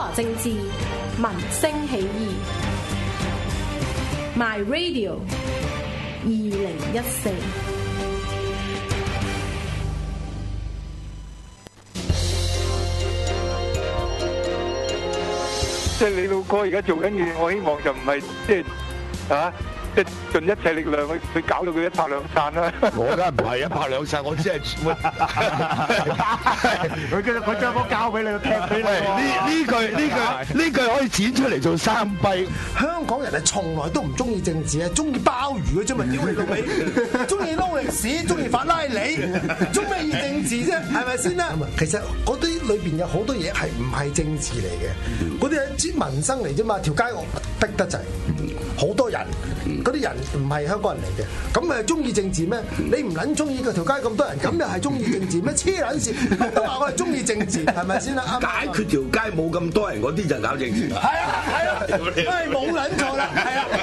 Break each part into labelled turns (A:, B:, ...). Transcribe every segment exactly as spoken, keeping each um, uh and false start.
A: 羅政治，民聲起義。My Radio 二零一四。
B: 即係你老哥而家做緊嘢，我希望就唔係即係啊，即係盡一切力量去去搞到佢一拍兩散啦。
C: 我梗係唔係一拍兩散，我只係
D: 佢佢佢將波交俾你，踢俾你。
C: 呢呢句呢句呢句可以剪出嚟做三弊。
D: 香港人係從來都唔中意政治啊，中意鮑魚嘅啫嘛，屌你老味，中意撈歷史，中意法拉利，中咩意政治啫？係咪先啦？其實嗰啲裏邊有好多嘢係唔係政治嚟嘅，嗰啲係啲民生嚟啫嘛。條街我逼得滯，好多人，嗰啲人唔係香港人嚟嘅，咁咪中意政治咩？你唔撚中意個條街咁多人，咁又係中意政治咩？黐撚線，都話我係中意政治，係咪先啦？
C: 解決條街冇咁多人嗰啲就搞政治。
D: 係啊係啊，係冇撚錯啦，係啊。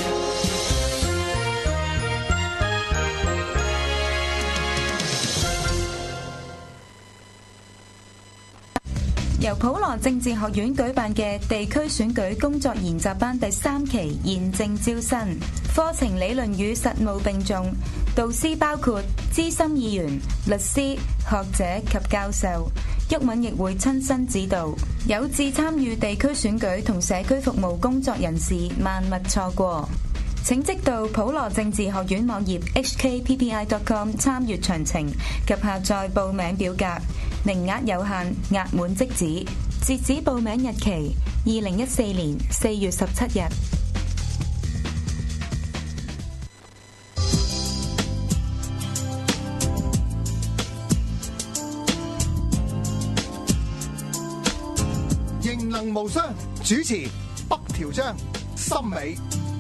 E: 由普羅政治學院舉辦嘅地區選舉工作研習班第三期現正招生，課程理論與實務並重，導師包括資深議員、律師、學者及教授。毓民亦會親身指導，有志參與地區選舉同社區服務工作人士萬勿錯過。請即到普羅政治學院網頁 h k p p i dot com 參閱詳情及下載報名表格，名額有限，額滿即止。截止報名日期：二零一四年四月十七日。
D: 形能無雙，主持北條章、森美。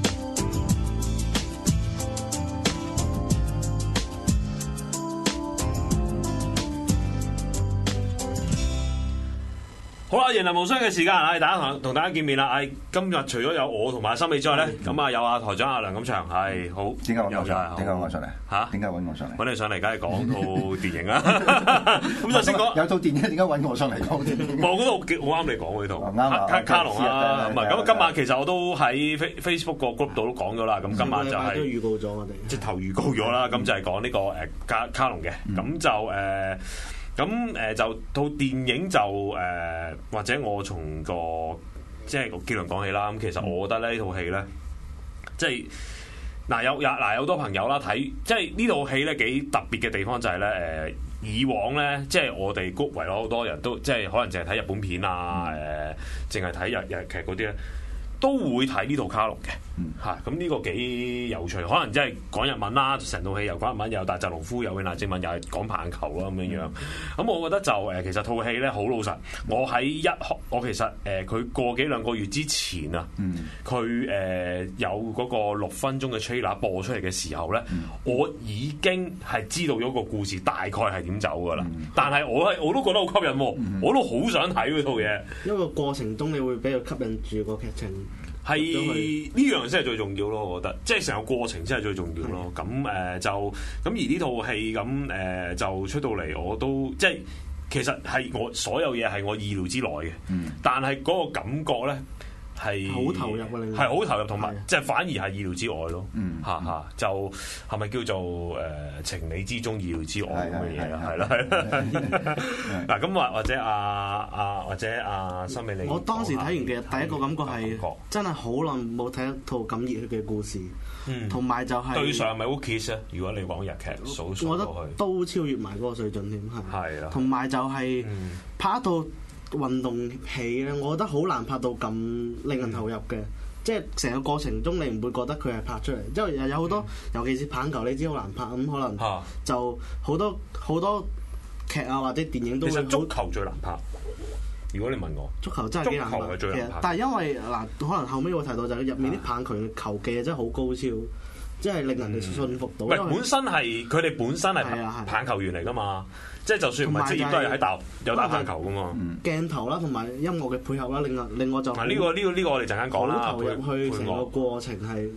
F: 好啦，形能無雙嘅時間，係大家同同大家見面啦。係今日除咗有我同埋森美之外咧，咁啊有阿台長阿梁錦祥，係好。
G: 點解揾我上嚟？點解揾我上嚟？
F: 嚇？
G: 點解揾我上嚟？
F: 揾你上嚟，梗係講套電影啦。咁就先講
G: 有套電影，點解揾我上嚟講電影？
F: 我覺得好啱你講呢套。
G: 啱啊！
F: 卡卡龍啊，唔係咁今晚其實我都喺 Facebook 個 group 度都講咗啦。咁今晚就係
H: 都預告咗我哋，
F: 即係頭預告咗啦。咁就係講呢個誒卡卡龍嘅。咁就誒。咁誒、呃、就套電影就誒、呃、或者我從個即係個結論講起啦。咁其實我覺得咧呢套戲咧，即係嗱有有嗱有好多朋友啦睇，即係呢套戲咧幾特別嘅地方就係咧誒以往咧即係我哋谷圍咗好多人都即係可能淨係睇日本片啊誒，淨係睇日日劇嗰啲咧，都會睇呢套卡龍嘅嚇。咁呢、嗯、個幾有趣，可能即係講日文啦，成套戲又講日文，又有大澤隆夫，有永瀨正文，又係講棒球啦咁樣樣。咁、嗯、我覺得就誒，其實套戲咧好老實。我喺一我其實誒，佢、呃、過幾兩個月之前啊，佢誒、呃、有嗰個六分鐘嘅 trailer 播出嚟嘅時候咧，嗯、我已經係知道咗個故事大概係點走噶啦。嗯、但係我係我都覺得好吸引喎，嗯、我都好想睇嗰套嘢。
H: 因為個過程中你會俾佢吸引住個劇情。
F: 係呢樣先係最重要咯，我覺得，即係成個過程先係最重要咯。咁誒、呃、就咁而呢套戲咁誒就出到嚟，我都即係其實係我所有嘢係我意料之內嘅，嗯、但係嗰個感覺咧係
H: 好投入啊！你
F: 係好投入，同埋
H: 的
F: 即係反而係意料之外咯。
G: 嗯，
F: 嚇嚇就係咪叫做誒、呃、情理之中意料之外咁嘅嘢啦？係啦係啦。嗱咁或或者阿阿或者阿森美你，
H: 我當時睇完嘅第一個感覺係真係好耐冇睇一套咁熱血嘅故事，同埋、嗯、就係、是、對
F: 上咪 Wookiees 啊！如果你講日劇數數落去，
H: 都超越埋嗰個水準添，係。
F: 係啊，
H: 同埋就係拍一套運動戲咧，我覺得好難拍到咁令人投入嘅，嗯、即係成個過程中你唔會覺得佢係拍出嚟，因為有好多，嗯、尤其是棒球你知好難拍，咁可能就好多好多劇啊或者電影都會。其實足球最難拍，如果你問我，足球真係幾難拍。足球係最難拍。但係因為嗱，可能後尾我提到就係入面啲棒球嘅球技真係好高超，即係令人哋信服到。唔係、嗯、本身係佢哋本身係棒球員嚟㗎嘛。即係就算唔係職業都係喺大學有打棒球噶嘛，鏡頭啦同埋音樂嘅配合啦，另外另外就係呢個呢個呢個我哋陣間講啦。好投入去成個過程係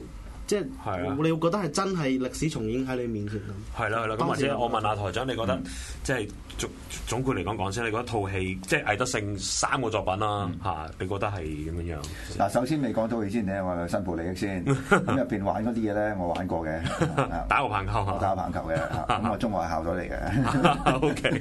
H: 即係你會覺得係真係歷史重演喺你面前咁。
F: 係啦係啦，咁或者我問下台長，你覺得即係總總括嚟講講先，你覺得套戲即係魏德聖三個作品啦嚇，你覺得係咁樣樣？
G: 嗱，首先你講套戲先咧，我申報利益先。咁入邊玩嗰啲嘢咧，我玩過嘅，
F: 打過棒球，
G: 我打過棒球嘅，咁我中學校隊嚟嘅。
F: O K。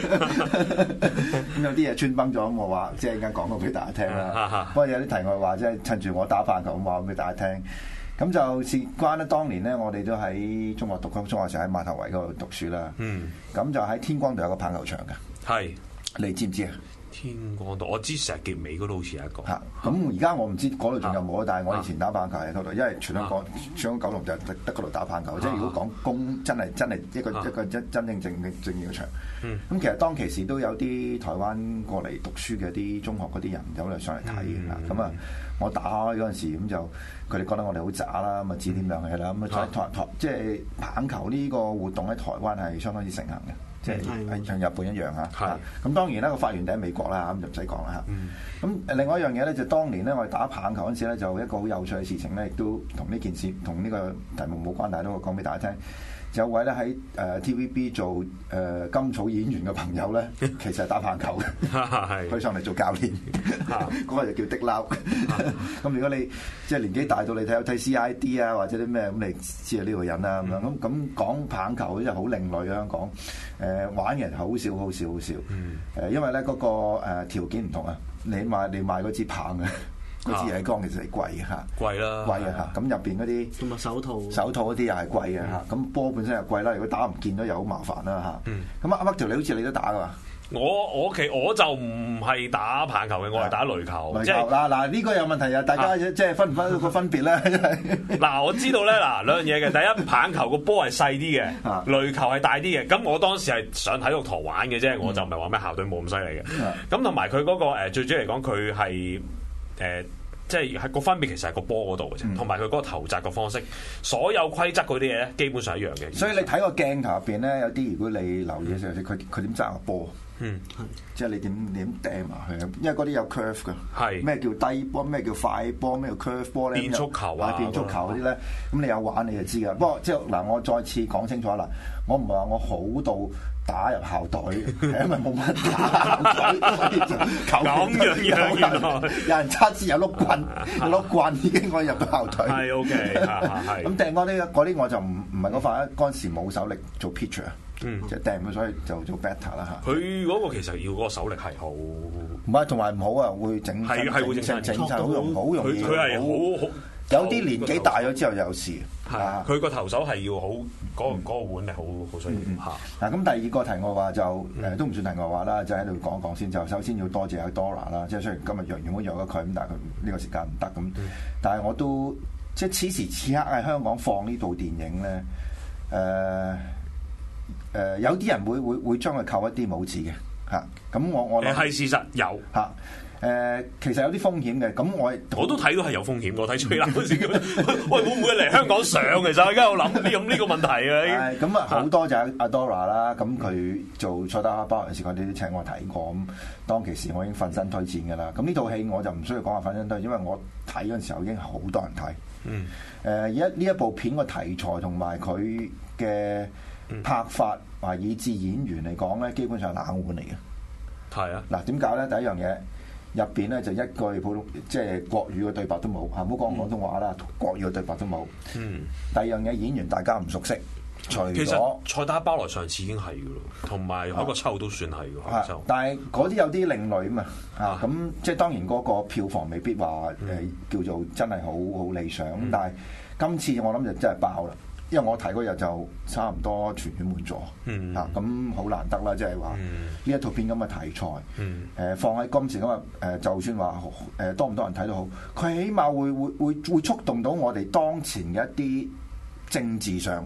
G: 咁有啲嘢穿崩咗，我話即係陣間講過俾大家聽啦。不過有啲題外話，即係趁住我打棒球咁話俾大家聽。咁就事關咧，當年咧，我哋都喺中學讀中學時喺馬頭圍嗰度讀書啦。嗯。咁就喺天光度有個棒球場嘅。係是。你知唔知啊？
F: 天光度，我知石硤尾嗰度好似有一個。嚇！
G: 咁而家我唔知嗰度仲有冇，但係我以前打棒球喺嗰度，因為全香港、全香港九龍就得得嗰度打棒球。即係如果講公真係真係一個一個真真正正嘅正義嘅場。咁其實當其時都有啲台灣過嚟讀書嘅啲中學嗰啲人有嚟上嚟睇嘅。咁啊，我打開嗰陣時咁就佢哋覺得我哋好渣啦，咁啊指點兩氣啦。咁啊台台即係棒球呢個活動喺台灣係相當之盛行嘅。即係係像日本一樣嚇，咁是當然啦，個發源地喺美國啦，咁就唔使講啦嚇。咁、嗯、另外一樣嘢咧，就當年咧，我哋打棒球嗰陣時咧，就一個好有趣嘅事情咧，亦都同呢件事同呢個題目冇關，但係都會講俾大家聽。有位咧喺誒 T V B 做誒、呃、甘草演員嘅朋友咧，其實係打棒球嘅，佢上嚟做教練，嗰個就叫的撈。咁如果你即係年紀大到你睇有睇 C I D 啊或者啲咩咁，你知係呢個人啦咁樣。咁咁講棒球真係好另類嘅香港，誒、呃、玩嘅人好少好少好少。誒、呃、因為咧嗰、那個誒、呃、條件唔同啊，你買你買嗰支棒嘅。嗰支嘢光其實係貴嘅嚇，貴啦，貴嘅嚇。咁入邊嗰啲同埋手套，手套嗰啲又係貴嘅嚇。咁波本身又貴啦，如果打唔見咗又好麻煩啦嚇。咁阿 Mark 你好似你都打㗎嘛？
F: 我我其我就唔係打棒球嘅，我係打壘球。
G: 壘球嗱嗱呢個有問題啊！大家即係分唔分個分別咧？
F: 嗱，我知道咧嗱兩樣嘢嘅。第一，棒球個波係細啲嘅，壘球係大啲嘅。咁我當時係上體育堂玩嘅啫，我就唔係話咩校隊冇咁犀利嘅。咁同埋佢嗰個誒最主要嚟講，佢係。誒、呃，即係喺個分別其實係個波嗰度嘅啫，同埋佢嗰個投擲嘅方式，所有規則嗰啲嘢咧，基本上一樣嘅。
G: 所以你睇個鏡頭入邊咧，有啲如果你留意嘅時候，佢佢點揸個波？嗯，即係你點點掟埋去，因為嗰啲有 curve 㗎。係咩叫低波？咩叫快波？咩叫 curve 波咧？
F: 變速球啊，
G: 變速球嗰啲咧，咁你有玩你就知㗎。不過即係嗱，我再次講清楚啦，我唔係話我好到打入校隊，係因為冇乜打校隊，
F: 咁樣樣原來
G: 有人測試有碌棍，有碌棍已經可以入到校隊。
F: 係 OK，係
G: 咁掟嗰啲嗰啲我就唔唔係嗰塊，嗰陣時冇手力做 pitcher。嗯，即係掟，所以就做 better 啦嚇。
F: 佢嗰個其實要嗰個手力係好，
G: 唔係同埋唔好啊，會整
F: 係係會整
G: 整好容好容易。
F: 佢係好好
G: 有啲年紀大咗之後有事。
F: 係佢個投手係要好嗰個嗰個腕力好好需要嚇。
G: 嗱咁第二個題外話就誒都唔算題外話啦，就喺度講一講先。就首先要多謝阿 Dora 啦，即係雖然今日約原本約咗佢咁，但係佢呢個時間唔得咁。但係我都即係此時此刻喺香港放呢套電影咧，誒。誒、呃、有啲人會會會將佢扣一啲帽子嘅嚇，咁我我諗
F: 係事實有嚇誒、
G: 呃，其實有啲風險嘅，咁我
F: 我都睇到係有風險，我睇吹喇嗰時，喂會唔會嚟香港上？其實我而家有諗呢咁呢個問題啊！
G: 咁啊好多就係阿 Dora 啦，咁佢做蔡德克包嗰陣時，佢哋都請我睇過，咁當其時我已經奮身推薦㗎啦。咁呢套戲我就唔需要講話奮身推薦，因為我睇嗰陣時候已經好多人睇。嗯誒，而家呢一部片個題材同埋佢嘅拍法或以至演員嚟講咧，基本上係冷門嚟嘅。係啊，嗱點解咧？第一樣嘢入邊咧就一句普通即係國語嘅對白都冇，嚇唔好講廣東話啦，嗯、國語嘅對白都冇。嗯。第二樣嘢演員大家唔熟悉，除咗
F: 其實蔡打包來上次已經係嘅咯，同埋海角七號都算係嘅。
G: 啊、但係嗰啲有啲另類啊嘛，嚇咁、啊、即係當然嗰個票房未必話誒、嗯呃、叫做真係好好理想，嗯、但係今次我諗就真係爆啦。因為我睇嗰日就差唔多全院滿座，嗯、啊咁好難得啦，即係話呢一套片咁嘅題材，誒、嗯呃、放喺今時今日誒，就算話誒、呃、多唔多人睇都好，佢起碼會會會會觸動到我哋當前嘅一啲政治上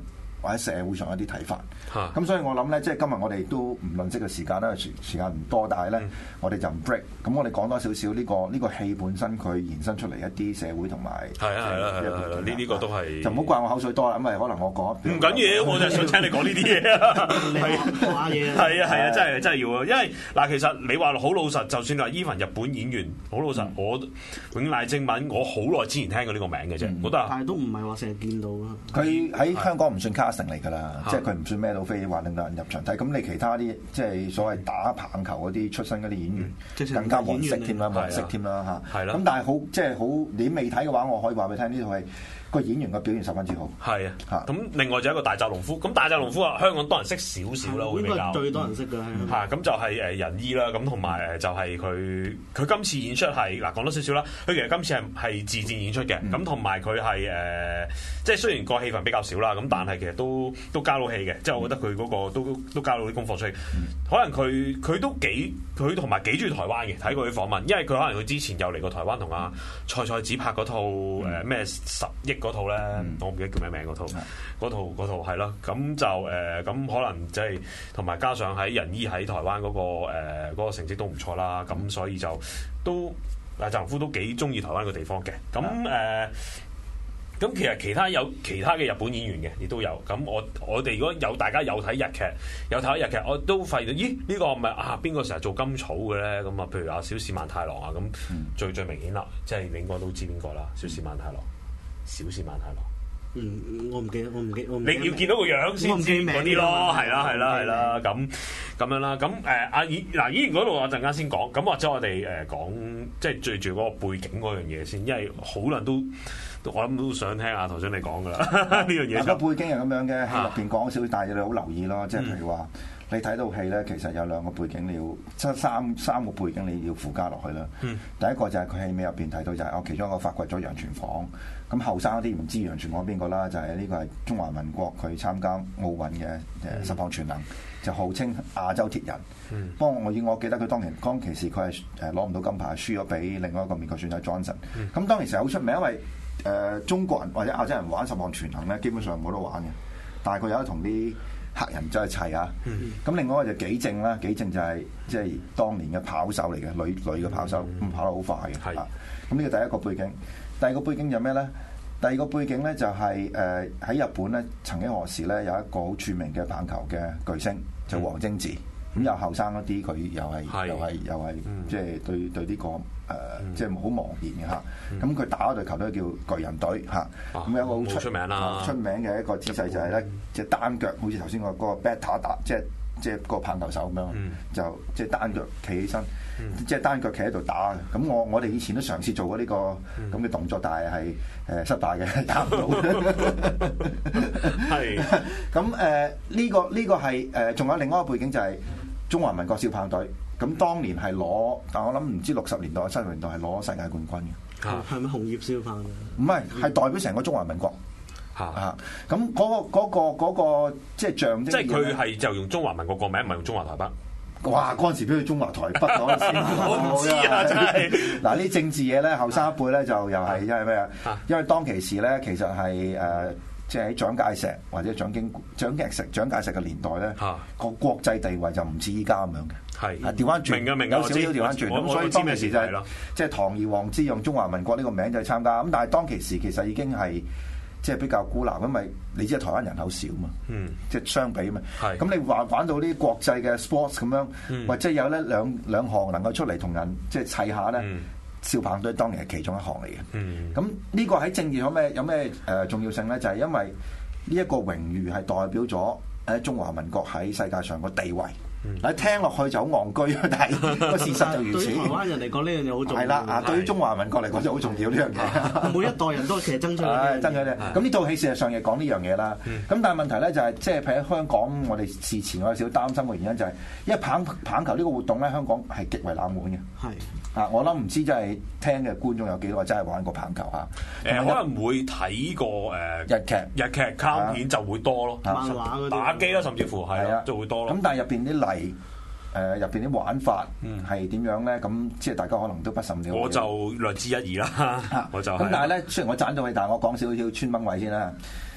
G: 或者社會上一啲睇法。咁、啊、所以我諗咧，即係今日我哋都唔論識嘅時間啦，時時間唔多，但係咧、嗯、我哋就唔 break。咁我哋講多少少呢個呢、呢個戲本身佢延伸出嚟一啲社會同埋
F: 係啊係啦係啦，呢呢個都係
G: 就唔好怪我口水多啦，因為可能我講
F: 唔緊要，我就係想聽你講呢啲嘢啊，
H: 話嘢
F: 係啊係啊，真係真係要啊，因為嗱其實你話好老實，就算話 even 日本演員好老實，嗯、我永瀨正敏我好耐之前聽過呢個名嘅啫，嗯、我覺得
H: 但係都唔係話成日見到啊。
G: 佢喺香港唔算 casting 嚟㗎啦，即係佢唔算孭到飛話令到人入場睇。咁你其他啲即係所謂打棒球嗰啲出身嗰啲演員，嗯、更加冇人識添啦，冇人識添啦嚇。係啦。咁但係好即係好，你未睇嘅話，我可以話俾你聽，呢套戲個演員嘅表現十分之好。係啊。咁另外就一個大澤隆夫，咁大澤隆夫啊，香港多人識少少啦，會比較
H: 最多人識㗎。
F: 嚇，咁就係誒仁醫啦，咁同埋誒就係佢佢今次演出係嗱講多少少啦，佢其實今次係係自薦演出嘅，咁同埋佢係誒即係雖然個戲份比較少啦，咁但係其實都都交到戲嘅，即係我覺得佢嗰個都都交到啲功課出嚟。可能佢佢都幾佢同埋幾中意台灣嘅，睇過啲訪問，因為佢可能佢之前有嚟過台灣同阿蔡蔡子拍嗰套誒咩十億嗰套咧，我唔記得叫咩名嗰套，嗰套嗰套係咯，咁就誒咁可能即係同埋加上喺仁醫喺台灣嗰個誒嗰個成績都唔錯啦，咁所以就都大澤隆夫都幾中意台灣個地方嘅，咁誒。咁其實其他有其他嘅日本演員嘅，亦都有。咁我我哋如果有大家有睇日劇，有睇日劇，我都發現到，咦？呢、這個唔係啊？邊個成日做甘草嘅咧？咁啊，譬如阿小市萬太郎啊，咁最最明顯啦，即係你應該都知邊個啦。小市萬太郎，小市萬太郎。
H: 嗯，我唔記得，我唔記得，我
F: 你要見到個樣先知嗰啲咯，係啦，係啦，係啦，咁咁樣啦。咁誒阿演嗱演員嗰度，我陣間先講。咁或者我哋誒講即係最住嗰個背景嗰樣嘢先，因為好多人都。我諗都想聽阿頭先你講噶啦，呢樣嘢。個背
G: 景係咁樣嘅，喺入邊講少少，但係你好留意咯。即係譬如話，你睇到戲咧，其實有兩個背景你要，即係三三個背景你要附加落去啦。嗯、第一個就係佢戲尾入邊睇到就係、是，我其中一個發掘咗楊傳晃。咁後生嗰啲唔知楊傳晃邊個啦，就係、是、呢個係中華民國佢參加奧運嘅誒十項全能，就號稱亞洲鐵人。嗯、不過我以我記得佢當年當其時佢係誒攞唔到金牌，輸咗俾另外一個美國選手 Johnson。咁、嗯、當其時好出名，因為誒、呃、中國人或者亞洲人玩十項全能咧，基本上冇得玩嘅。但係佢有得同啲黑人走去砌啊。咁、嗯、另外一個就紀政啦，紀政就係即係當年嘅跑手嚟嘅，女女嘅跑手，咁、嗯、跑得好快嘅。係。咁呢個第一個背景，第二個背景就咩咧？第二個背景咧就係誒喺日本咧，曾經何時咧有一個好著名嘅棒球嘅巨星，就黃晶智。咁又後生一啲，佢又係又係又係即係對對呢個誒，即係好茫然嘅嚇。咁佢打嗰隊球隊叫巨人隊嚇。咁有一個好出名啦，出名嘅一個姿勢就係咧，即係單腳，好似頭先個嗰個 batter 打，即係即係個棒球手咁樣，就即係單腳企起身，即係單腳企喺度打。咁我我哋以前都嘗試做過呢個咁嘅動作，但係係誒失敗嘅，打唔到。係。咁誒呢個呢個係誒，仲有另外一個背景就係。中華民國少棒隊，咁當年係攞，但我諗唔知六十年代、七十年代係攞世界冠軍嘅。
H: 係咪紅葉少棒啊？
G: 唔係，係代表成個中華民國。嚇嚇，咁嗰個嗰個嗰個即係象徵。即係佢係就用中華民國個名，唔係用中華台北。哇！嗰陣時邊去中華台北嗰陣時，
F: 我唔知啊，真係。
G: 嗱，呢政治嘢咧，後生一輩咧就又係因為咩啊？因為當其時咧，其實係誒。即係喺蔣介石或者蔣經蔣介石蔣介石嘅年代咧，個國際地位就唔似依家咁樣嘅。係調翻轉，明嘅明嘅，有少少調翻轉。咁所以當其時就係即係堂而皇之用中華民國呢個名就去參加。咁但係當其時其實已經係即係比較孤立，因為你知係台灣人口少嘛，嗯，即係相比嘛。係咁你玩玩到啲國際嘅 sports 咁樣，或者有咧兩兩項能夠出嚟同人即係砌下咧。少棒隊當然係其中一項嚟嘅，咁呢、嗯、個喺政治有咩有咩誒重要性咧？就係、是、因為呢一個榮譽係代表咗喺中華民國喺世界上個地位。嗱、嗯，聽落去就好戇居，但係個事實就如此。
H: 對台灣人嚟講呢樣嘢好重要。係
G: 啦，啊，對於中華民國嚟講就好重要呢樣嘢。
H: 每一代人都其實爭取嘅，
G: 爭取嘅。咁呢套戲事實上亦講呢樣嘢啦。咁、嗯、但係問題咧就係、是，即係譬如喺香港，我哋事前我有少少擔心嘅原因就係、是，因為棒棒球呢個活動咧，香港係極為冷門嘅。係。啊！我諗唔知真係聽嘅觀眾有幾多真係玩過棒球嚇？
F: 誒可能會睇過誒日劇、日劇卡通片就會多咯，漫畫嗰啲打機啦，甚至乎係啊，就會多咯。
G: 咁但係入邊啲例誒入邊啲玩法係點樣咧？咁即係大家可能都不甚了解。
F: 我就略知一二啦，我就
G: 咁。但係咧，雖然我賺到你，但係我講少少穿崩位先啦。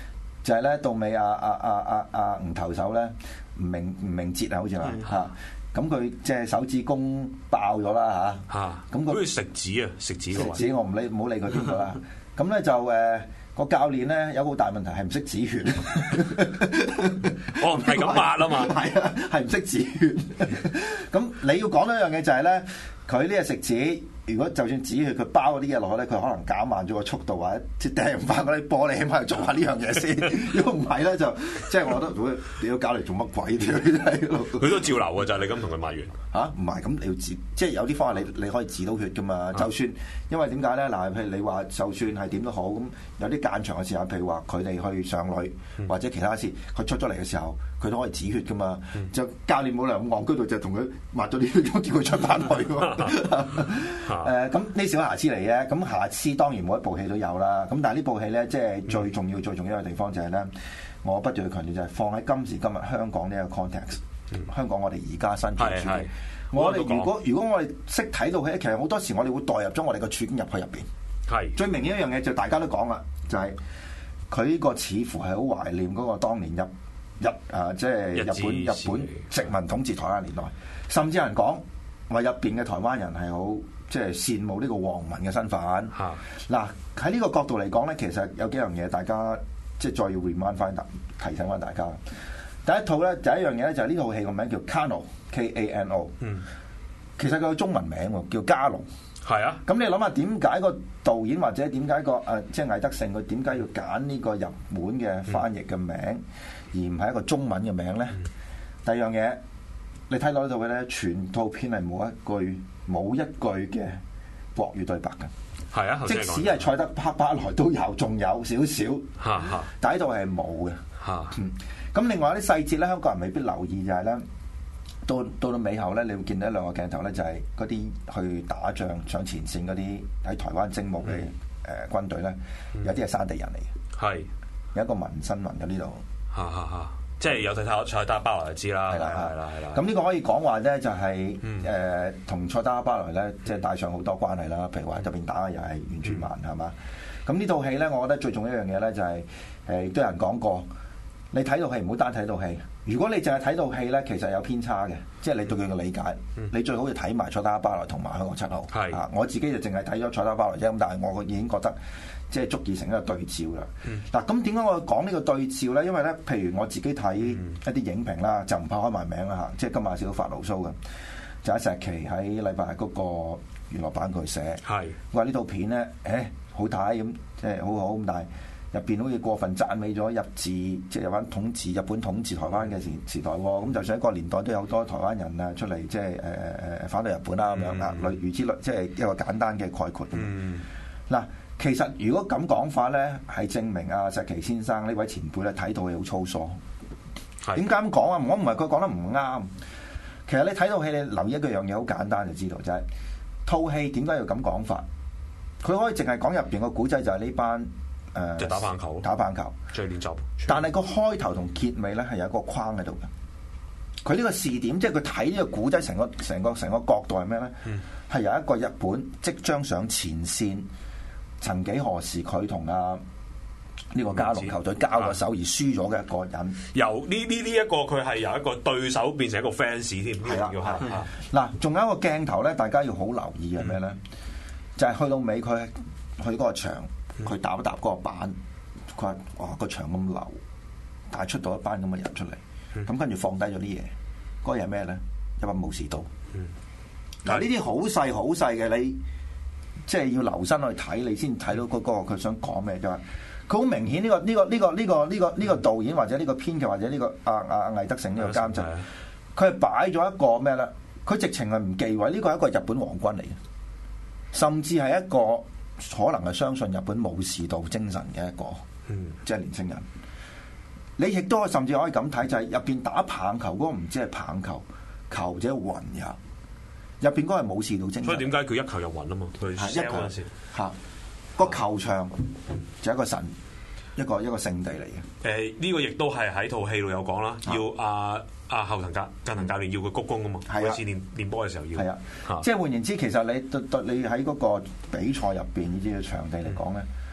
G: 就係咧到尾阿阿阿阿阿吳頭手咧吳明吳明哲啊，好似話嚇。咁佢隻手指公爆咗啦嚇，咁
F: 佢好似食指啊，食指
G: 食指我唔理，唔好理佢邊個啦。咁咧就誒個教練咧有個好大問題係唔識止血，
F: 哦唔係咁抹啊嘛，
G: 係啊係唔識止血。咁你要講一樣嘢就係咧，佢呢隻食指。如果就算止血，佢包嗰啲嘢落去咧，佢可能減慢咗個速度，或者即係掟翻嗰啲玻璃，起碼要做下呢樣嘢先。如果唔係咧，就即係我覺得，你要搞嚟做乜鬼？
F: 佢都照流嘅就係你咁同佢抹完
G: 嚇，唔係咁你要止，即係有啲方法你你可以止到血噶嘛。啊、就算因為點解咧？嗱，譬如你話就算係點都好，咁有啲間長嘅時候，譬如話佢哋去上壘、嗯、或者其他事，佢出咗嚟嘅時候，佢都可以止血噶嘛。嗯、就教練冇理由咁戇居度，就同佢抹咗啲血，叫佢出翻去。誒咁呢小瑕疵嚟嘅，咁瑕疵當然每一部戲都有啦。咁但係呢部戲咧，即係最重要、最重要嘅地方就係咧，我不斷去強調就係放喺今時今日香港呢個 context，、嗯、香港我哋而家新嘅處境。我哋如果如果我哋識睇到戲，其實好多時我哋會代入咗我哋個處境入去入邊。係最明顯一樣嘢就大家都講啦，就係佢呢個似乎係好懷念嗰個當年日日啊，即係日本日本殖民統治台灣年代，甚至有人講話入邊嘅台灣人係好。即係羨慕呢個皇民嘅身份。嗱喺呢個角度嚟講咧，其實有幾樣嘢大家即係再要 remind 翻、提醒翻大家。第一套咧，第一樣嘢咧就係呢套戲個名叫 Kano，K A N O。嗯，其實佢有中文名喎，叫嘉龍。係啊。咁你諗下點解個導演或者點解個誒即係魏德聖佢點解要揀呢個日本嘅翻譯嘅名，嗯、而唔係一個中文嘅名咧？嗯、第二樣嘢，你睇到呢套嘅咧，全套片係冇一句。冇一句嘅國語對白嘅，係啊，即使係賽德克巴萊都有，仲有少少，但係呢度係冇嘅。嗯，咁另外啲細節咧，香港人未必留意就係咧，到到到尾後咧，你會見到兩個鏡頭咧，就係嗰啲去打仗上前線嗰啲喺台灣徵募嘅誒軍隊咧，有啲係山地人嚟嘅，係有一個紋身紋喺呢度。哈哈哈！即係有睇睇賽德巴萊就知啦，係啦係啦係啦。咁呢個可以講話咧，就係誒同賽德巴萊咧，即係帶上好多關係啦。譬如話入邊打又係原住民係嘛。咁呢套戲咧，我覺得最重要一樣嘢咧，就係誒亦都有人講過，你睇套戲唔好單睇套戲。如果你淨係睇套戲咧，其實有偏差嘅，即係你對佢嘅理解，你最好要睇埋賽德巴萊同埋香港七號。係啊，我自己就淨係睇咗賽德巴萊啫，咁但係我已經覺得。即係足以成一個對照啦。嗱、嗯，咁點解我講呢個對照咧？因為咧，譬如我自己睇一啲影評啦，就唔怕開埋名啦嚇。即係今晚少發牢騷嘅，就喺石奇喺禮拜日嗰個娛樂版佢寫，係話呢套片咧，誒、欸、好睇咁，即係好好咁，但係入邊好似過分讚美咗日治，即係有關統治日本統治台灣嘅時時代喎。咁就算一個年代都有好多台灣人啊出嚟，即係誒誒誒反對日本啦咁樣啊，類如之類，即係一個簡單嘅概括。嗱、嗯。其實如果咁講法咧，係證明阿石奇先生呢位前輩咧睇到係好粗疏。點解咁講啊？我唔係佢講得唔啱。其實你睇到戲，你留意一個樣嘢好簡單就知道，就係套戲點解要咁講法？佢可以淨係講入邊個古仔就係呢班誒，呃、即係打棒球，打棒球最練習。但係個開頭同結尾咧係有一個框喺度嘅。佢呢個視點，即係佢睇呢個古仔成個成個成個角度係咩咧？係、嗯、由一個日本即將上前線。曾幾何時佢同阿呢個嘉龍球隊交過手而輸咗嘅一個人，由呢呢呢一個佢係由一個對手變成一個 fans 添，係啦，嗱，仲有一個鏡頭咧，大家要好留意係咩咧？嗯、就係去到尾佢去嗰個場，佢打一打嗰個板，佢話哇個場咁流，但係出到一班咁嘅人出嚟，咁跟住放低咗啲嘢，嗰、嗰個嘢係咩咧？一把武士刀。嗱呢啲好細好細嘅你。即係要留心去睇，你先睇到嗰個佢想講咩啫嘛？佢好明顯呢個呢個呢個呢個呢個呢個導演或者呢個編劇或者呢個阿阿魏德聖呢個監製，佢係擺咗一個咩咧？佢直情係唔忌諱，呢個係一個日本皇軍嚟嘅，甚至係一個可能係相信日本武士道精神嘅一個，即係年輕人。你亦都甚至可以咁睇，就係入邊打棒球嗰個唔知係棒球，球者雲也。入邊嗰個係武士道精神，所以點解佢一球入魂啊嘛？佢一球嚇個球場就係一個神，一個一個聖地嚟嘅。誒呢個亦都係喺套戲度有講啦，要阿阿後藤教近藤教練要佢鞠躬啊嘛，每次練練波嘅時候要。係啊，即係換言之，其實你對對你喺嗰個比賽入邊呢啲嘅場地嚟講咧，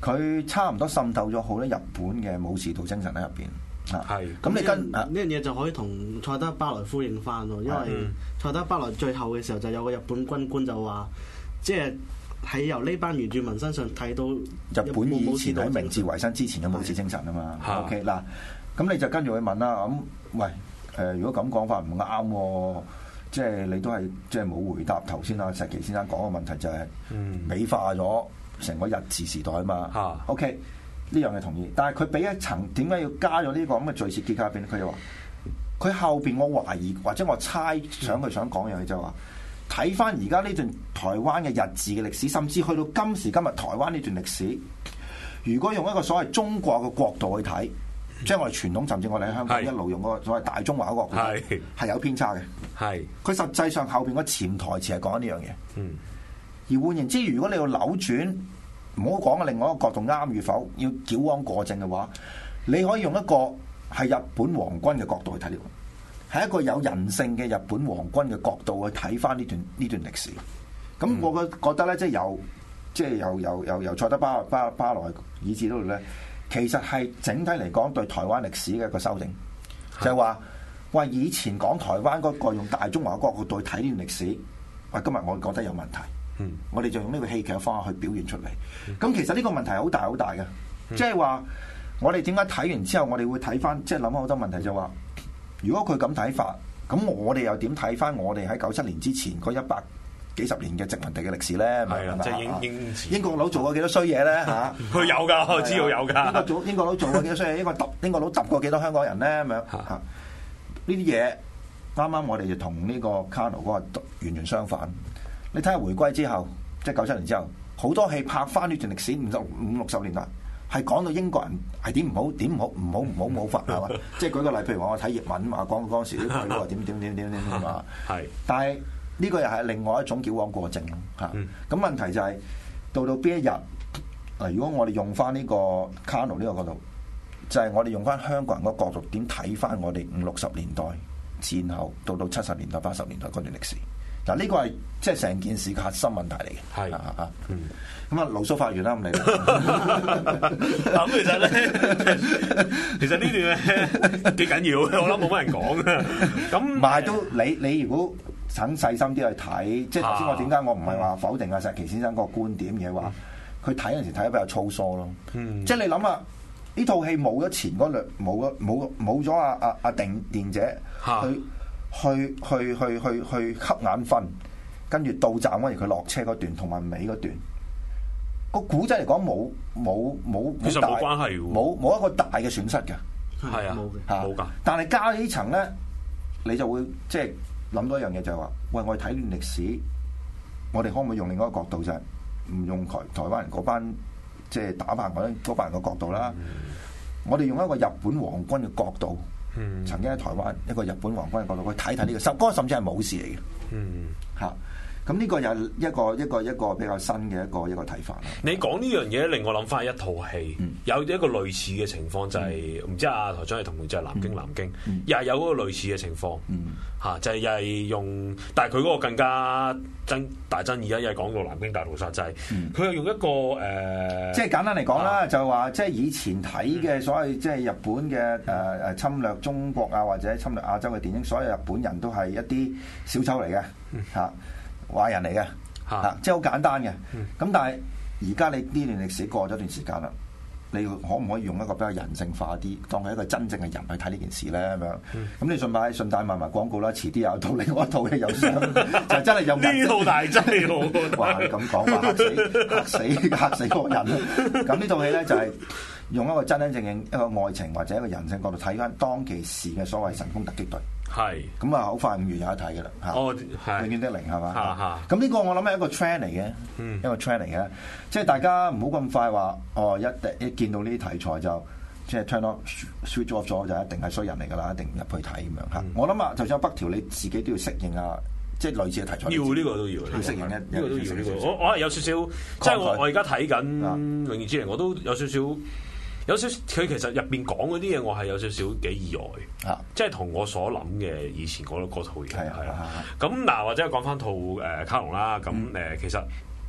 G: 佢差唔多滲透咗好多日本嘅武士道精神喺入邊。
F: 係，
G: 咁你跟
H: 呢樣嘢就可以同塞德巴萊呼應翻喎，因為塞德巴萊最後嘅時候就有個日本軍官就話，即係喺由呢班原住民身上睇到
G: 日本以前喺明治維新之前嘅武士精神啊嘛。OK 嗱，咁你就跟住去問啦。咁喂誒，如果咁講法唔啱喎，即係你都係即係冇回答頭先阿石岐先生講嘅問題，就係美化咗成個日治時代啊嘛。OK。呢樣嘢同意，但係佢俾一層點解要加咗呢個咁嘅敘事結構入邊？佢就話佢後邊我懷疑或者我猜想佢想講樣嘢就係話睇翻而家呢段台灣嘅日治嘅歷史，甚至去到今時今日台灣呢段歷史，如果用一個所謂中國嘅角度去睇，即係我哋傳統，甚至我哋喺香港一路用嗰個所謂大中華嘅角度，係係有偏差嘅。係佢實際上後邊個潛台詞係講呢樣嘢。嗯，而換言之，如果你要扭轉。唔好講嘅另外一個角度啱與否，要矯枉過正嘅話，你可以用一個係日本皇軍嘅角度去睇呢個，係一個有人性嘅日本皇軍嘅角度去睇翻呢段呢段歷史。咁我覺覺得咧，即係由即係由由由由塞德巴巴巴萊以至到咧，其實係整體嚟講對台灣歷史嘅一個修正，就係話喂以前講台灣嗰個用大中華嘅角度去睇呢段歷史，喂今日我覺得有問題。嗯、我哋就用呢個戲劇嘅方法去表現出嚟。咁、嗯、其實呢個問題係好大好大嘅，即係話我哋點解睇完之後，我哋會睇翻，即係諗好多問題，就話如果佢咁睇法，咁我哋又點睇翻我哋喺九七年之前嗰一百幾十年嘅殖民地嘅歷史咧？係啊，即係英英英國佬做過幾多衰嘢咧？嚇，佢有㗎，我知道有㗎。英國做英國佬做過幾多衰嘢？英國揼英國佬揼過幾多香港人咧？咁樣嚇呢啲嘢，啱啱我哋就同呢個卡奴嗰個完全相反。你睇下回歸之後，即係九七年之後，好多戲拍翻呢段歷史，五十五六十年代，係講到英國人係點唔好，點唔好，唔好唔好冇法係嘛？即係舉個例，譬如話我睇葉問話講嗰陣時啲佢話點點點點點點啊，係。但係呢個又係另外一種矯枉過正嚇。咁、嗯、問題就係、是、到到邊一日嗱？如果我哋用翻呢個卡奴呢個角度，就係、是、我哋用翻香港人個角度點睇翻我哋五六十年代戰後到到七十年代八十年代嗰段歷史。嗱，呢個係即係成件事嘅核心問題嚟嘅。係啊啊，嗯，咁啊，牢騷發完啦，咁你咁其實咧，其實呢段咧幾緊要嘅，我諗冇乜人講嘅。咁唔係都你你如果肯細心啲去睇，即係頭先我點解我唔係話否定阿石岐先生個觀點嘅話，佢睇嗰陣時睇得比較粗疏咯。嗯，即係你諗下，呢套戲冇咗前嗰兩，冇咗冇冇咗阿阿阿定電者去。去去去去去瞌眼瞓，跟住到站嗰陣佢落車嗰段同埋尾嗰段，個古仔嚟講冇冇冇冇大關係，冇冇一個大嘅損失嘅，係啊，冇㗎。但係加呢層咧，你就會即係諗到一樣嘢就係話，喂，我哋睇段歷史，我哋可唔可以用另外一個角度就係唔用台台灣人嗰班即係打敗嗰嗰班人嘅角度啦，嗯、我哋用一個日本皇軍嘅角度。嗯、曾經喺台灣一個日本皇軍嘅角度去睇睇呢個，嗰個甚至係武士嚟嘅。嗯，嚇，咁呢個又一個一個一個比較新嘅一個一個睇法啦。你講呢樣嘢令我諗翻一套戲，嗯、有一個類似嘅情況就係、是、唔、嗯、知阿台長係同唔就係南京南京，嗯、又係有嗰個類似嘅情況。嗯，嚇就係又係用，但係佢嗰個更加爭大爭議啊！又係講到南京大屠殺，就係佢係用一個誒，呃、即係簡單嚟講啦，啊、就係話即係以前睇嘅所謂即係日本嘅誒誒侵略中國啊，或者侵略亞洲嘅電影，所有日本人都係一啲小丑嚟嘅嚇，壞人嚟嘅嚇，即係好簡單嘅。咁、嗯、但係而家你呢段歷史過咗段時間啦。你可唔可以用一個比較人性化啲，當係一個真正嘅人去睇呢件事咧？咁樣，咁、嗯、你順帶順帶賣埋廣告啦，遲啲有套另外一套嘅有相，就真係有呢套大劑喎！哇，你咁講話嚇死嚇死嚇死個人！咁呢套戲咧就係、是、用一個真真正正一個愛情或者一個人性角度睇翻當其時嘅所謂神風突擊隊。係咁啊！好快五月有得睇嘅啦嚇，哦係，永遠的零係嘛？咁呢個我諗係一個 trend 嚟嘅，嗯、一個 trend 嚟嘅，即係大家唔好咁快話哦，一一見到呢啲題材就即係 turn off switch off 咗就一定係衰人嚟㗎啦，一定唔入去睇咁樣嚇。嗯、我諗啊，就算北條你自己都要適應啊，即係類似嘅題材。要呢個都要，要適應呢呢個都要呢個。我我係有少少，即係我我而家睇緊《永遠之靈》，我都有少少。有少佢其實入邊講嗰啲嘢，我係有少少幾意外，啊、即係同我所諗嘅以前嗰套嘢係啊。咁嗱，或者講翻套誒卡龍啦，咁誒、嗯、其實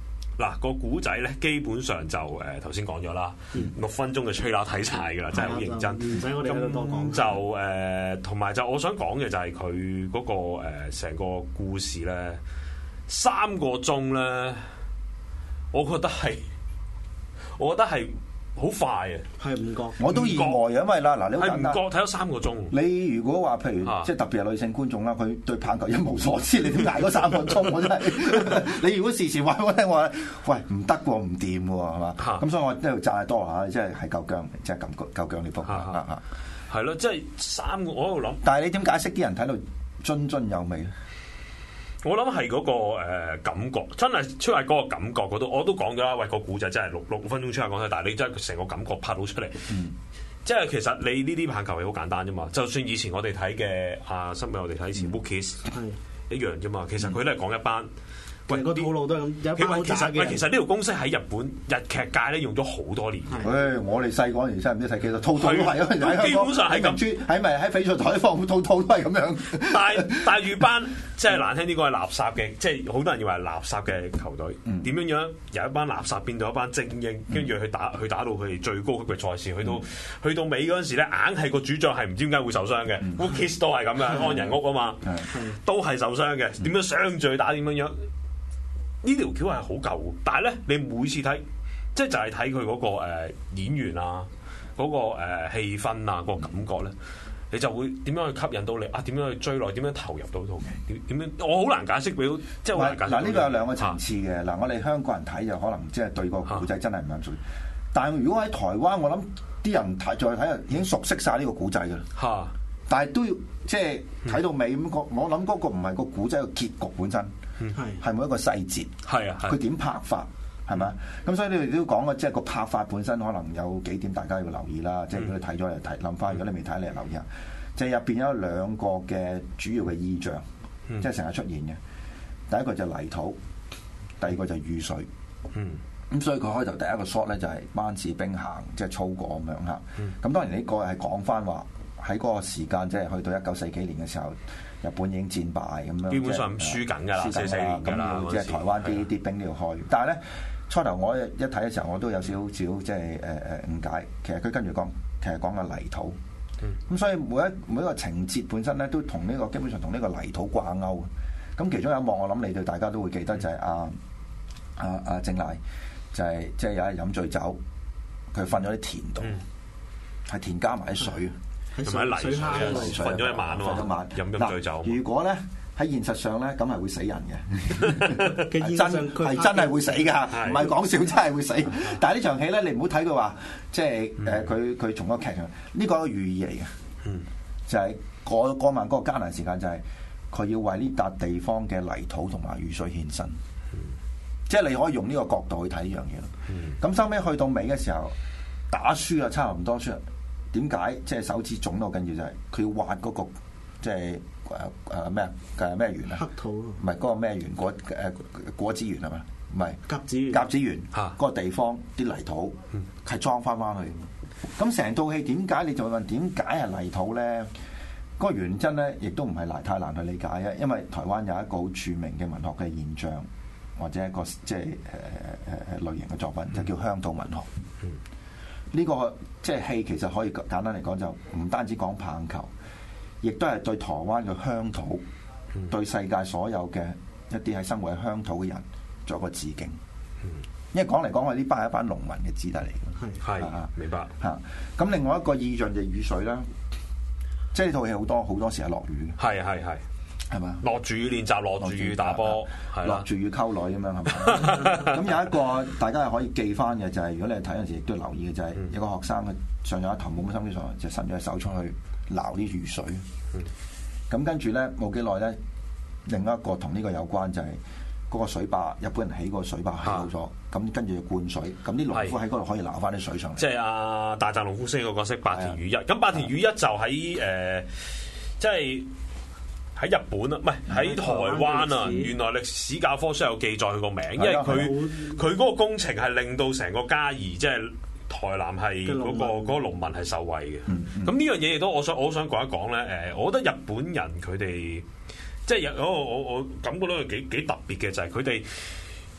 F: 嗱個古仔咧，基本上就誒頭先講咗啦，六分鐘嘅吹喇睇晒㗎啦，真係好認真。
H: 唔使我哋喺度多講。
F: 就誒，同埋就我想講嘅就係佢嗰個誒成個故事咧，三個鐘咧，我覺得係，我覺得係。好快啊！
H: 係唔覺，
G: 我都意外啊，因為啦，嗱，你好簡單，
F: 係唔覺睇咗三個鐘。
G: 你如果話譬如、啊、即係特別係女性觀眾啦，佢對棒球一無所知，你點捱嗰三個鐘？我真係，你如果時時話我聽話，喂唔得喎，唔掂喎，係嘛？咁、啊、所以我呢度讚多下，即係係夠姜，即係咁夠姜呢幅啊！
F: 係咯，即係三個，我喺度諗。
G: 但係你點解釋啲人睇到津津有味咧？
F: 我諗係嗰個誒、呃、感覺，真係出嚟嗰個感覺嗰度，我都講咗啦。喂，個古仔真係六六分鐘出嚟講晒，但係你真係成個感覺拍到出嚟。嗯、即係其實你呢啲棒球係好簡單啫嘛。就算以前我哋睇嘅啊，新聞我哋睇以前 Wookiees 一樣啫嘛。其實佢都係講一班。喂，
H: 個套路都係咁，有班好渣嘅。
F: 喂，其實呢條公式喺日本日劇界咧用咗好多年。
G: 誒，我哋細個嗰陣真係唔知睇幾多，套套都係啊！
F: 基本上係咁，
G: 喺咪喺翡翠台放套套都係咁樣。
F: 但係大魚班即係難聽啲講係垃圾嘅，即係好多人以為係垃圾嘅球隊。點樣樣由一班垃圾變到一班精英，跟住去打去打到佢哋最高級嘅賽事，去到去到尾嗰陣時咧，硬係個主將係唔知點解會受傷嘅。Wookiees 都係咁嘅，安人屋啊嘛，都係受傷嘅。點樣相聚打點樣樣？呢條橋係好舊，但係咧，你每次睇，即係就係睇佢嗰個、呃、演員啊，嗰、嗰個誒、呃、氣氛啊，嗰、嗰個感覺咧，你就會點樣去吸引到你啊？點樣去追落？點樣投入到套劇？點點樣？我好難解釋俾，即係好難解釋。嗱，
G: 呢個有兩個層次嘅。嗱、啊，我哋香港人睇就可能即係對個古仔真係唔啱數，啊、但係如果喺台灣，我諗啲人睇再睇已經熟悉晒呢個古仔㗎啦。嚇、啊！但係都要即係睇到尾咁，我、嗯、我諗嗰個唔係個古仔個結局本身。係，係每一個細節，係啊，佢點拍法，係咪？咁所以你哋都講嘅，即係個拍法本身可能有幾點大家要留意啦。即係如果你睇咗嚟睇，諗翻；如果你未睇，你留意下。就係入邊有兩個嘅主要嘅意象，即係成日出現嘅。第一個就泥土，第二個就雨水。嗯，咁所以佢開頭第一個 shot 咧就係班士兵行，即係操過咁樣嚇。咁當然呢個係講翻話喺嗰個時間，即係去到一九四幾年嘅時候。日本已經戰敗咁樣，基本上輸緊㗎啦，四四年㗎啦。咁即係台灣啲啲兵都要開。但係咧，初頭我一睇嘅時候，我都有少少即係誒誒誤解。其實佢跟住講，其實講嘅泥土。咁、嗯、所以每一每一個情節本身咧，都同呢、這個基本上同呢個泥土掛鈎。咁其中有一幕，我諗你哋大家都會記得就係阿阿阿正乃，就係即係有一飲醉酒，佢瞓咗喺田度，係、嗯、田加埋啲水。同埋泥水，瞓咗一晚喎，瞓咗晚飲飲醉酒。如果咧喺現實上咧，咁係會死人嘅，係真係真係會死㗎，唔係講笑，真係會死。但係呢場戲咧，你唔好睇佢話，即係誒佢佢從嗰個劇場，呢個係一個寓意嚟嘅，就係嗰嗰晚嗰個艱難時間，就係佢要為呢笪地方嘅泥土同埋雨水獻身。即係你可以用呢個角度去睇呢樣嘢咯。咁收尾去到尾嘅時候，打輸啊，差唔多輸。點解即係手指腫到緊要就係佢要挖嗰個即係誒誒咩啊嘅咩園啊？黑土唔係嗰個咩園？果誒果子園係咪？唔係甲子園。甲子園嗰個地方啲泥土係裝翻翻去。咁成套戲點解你就問點解係泥土咧？嗰個原因咧，亦都唔係難太難去理解嘅，因為台灣有一個好著名嘅文學嘅現象，或者一個即係誒誒誒類型嘅作品，就叫鄉土文學。呢、這個即係戲，其實可以簡單嚟講，就唔單止講棒球，亦都係對台灣嘅鄉土，嗯、對世界所有嘅一啲喺生活喺鄉土嘅人作一個致敬。嗯、因為講嚟講去，呢班係一班農民嘅子弟嚟嘅。係啊，明白嚇。咁另外一個意象就係雨水啦，即係呢套戲好多好多時係落雨嘅。係係係。係嘛？落住雨練習，落住雨打波，落住雨溝女咁樣係嘛？咁有一個大家係可以記翻嘅，就係、是、如果你睇嗰陣時，亦都要留意嘅就係、是嗯、有個學生佢上咗一堂冇乜心機上，就伸咗隻手出去撈啲雨水。咁、嗯、跟住咧冇幾耐咧，另一個同呢個有關就係嗰個水壩，日本人起嗰個水壩起好咗，咁、啊、跟住灌水，咁啲農夫喺嗰度可以撈翻啲水上嚟。即係阿大澤隆夫飾個角色八田羽一，咁八田羽一就喺誒，即係。喺日本啊，唔係喺台灣啊。原來歷史教科書有記載佢個名，因為佢佢嗰個工程係令到成個嘉義，即係台南係嗰個嗰個農民係受惠嘅。咁呢樣嘢亦都我想我想講一講咧。誒，我覺得日本人佢哋即係有我我我感覺到佢幾幾特別嘅就係佢哋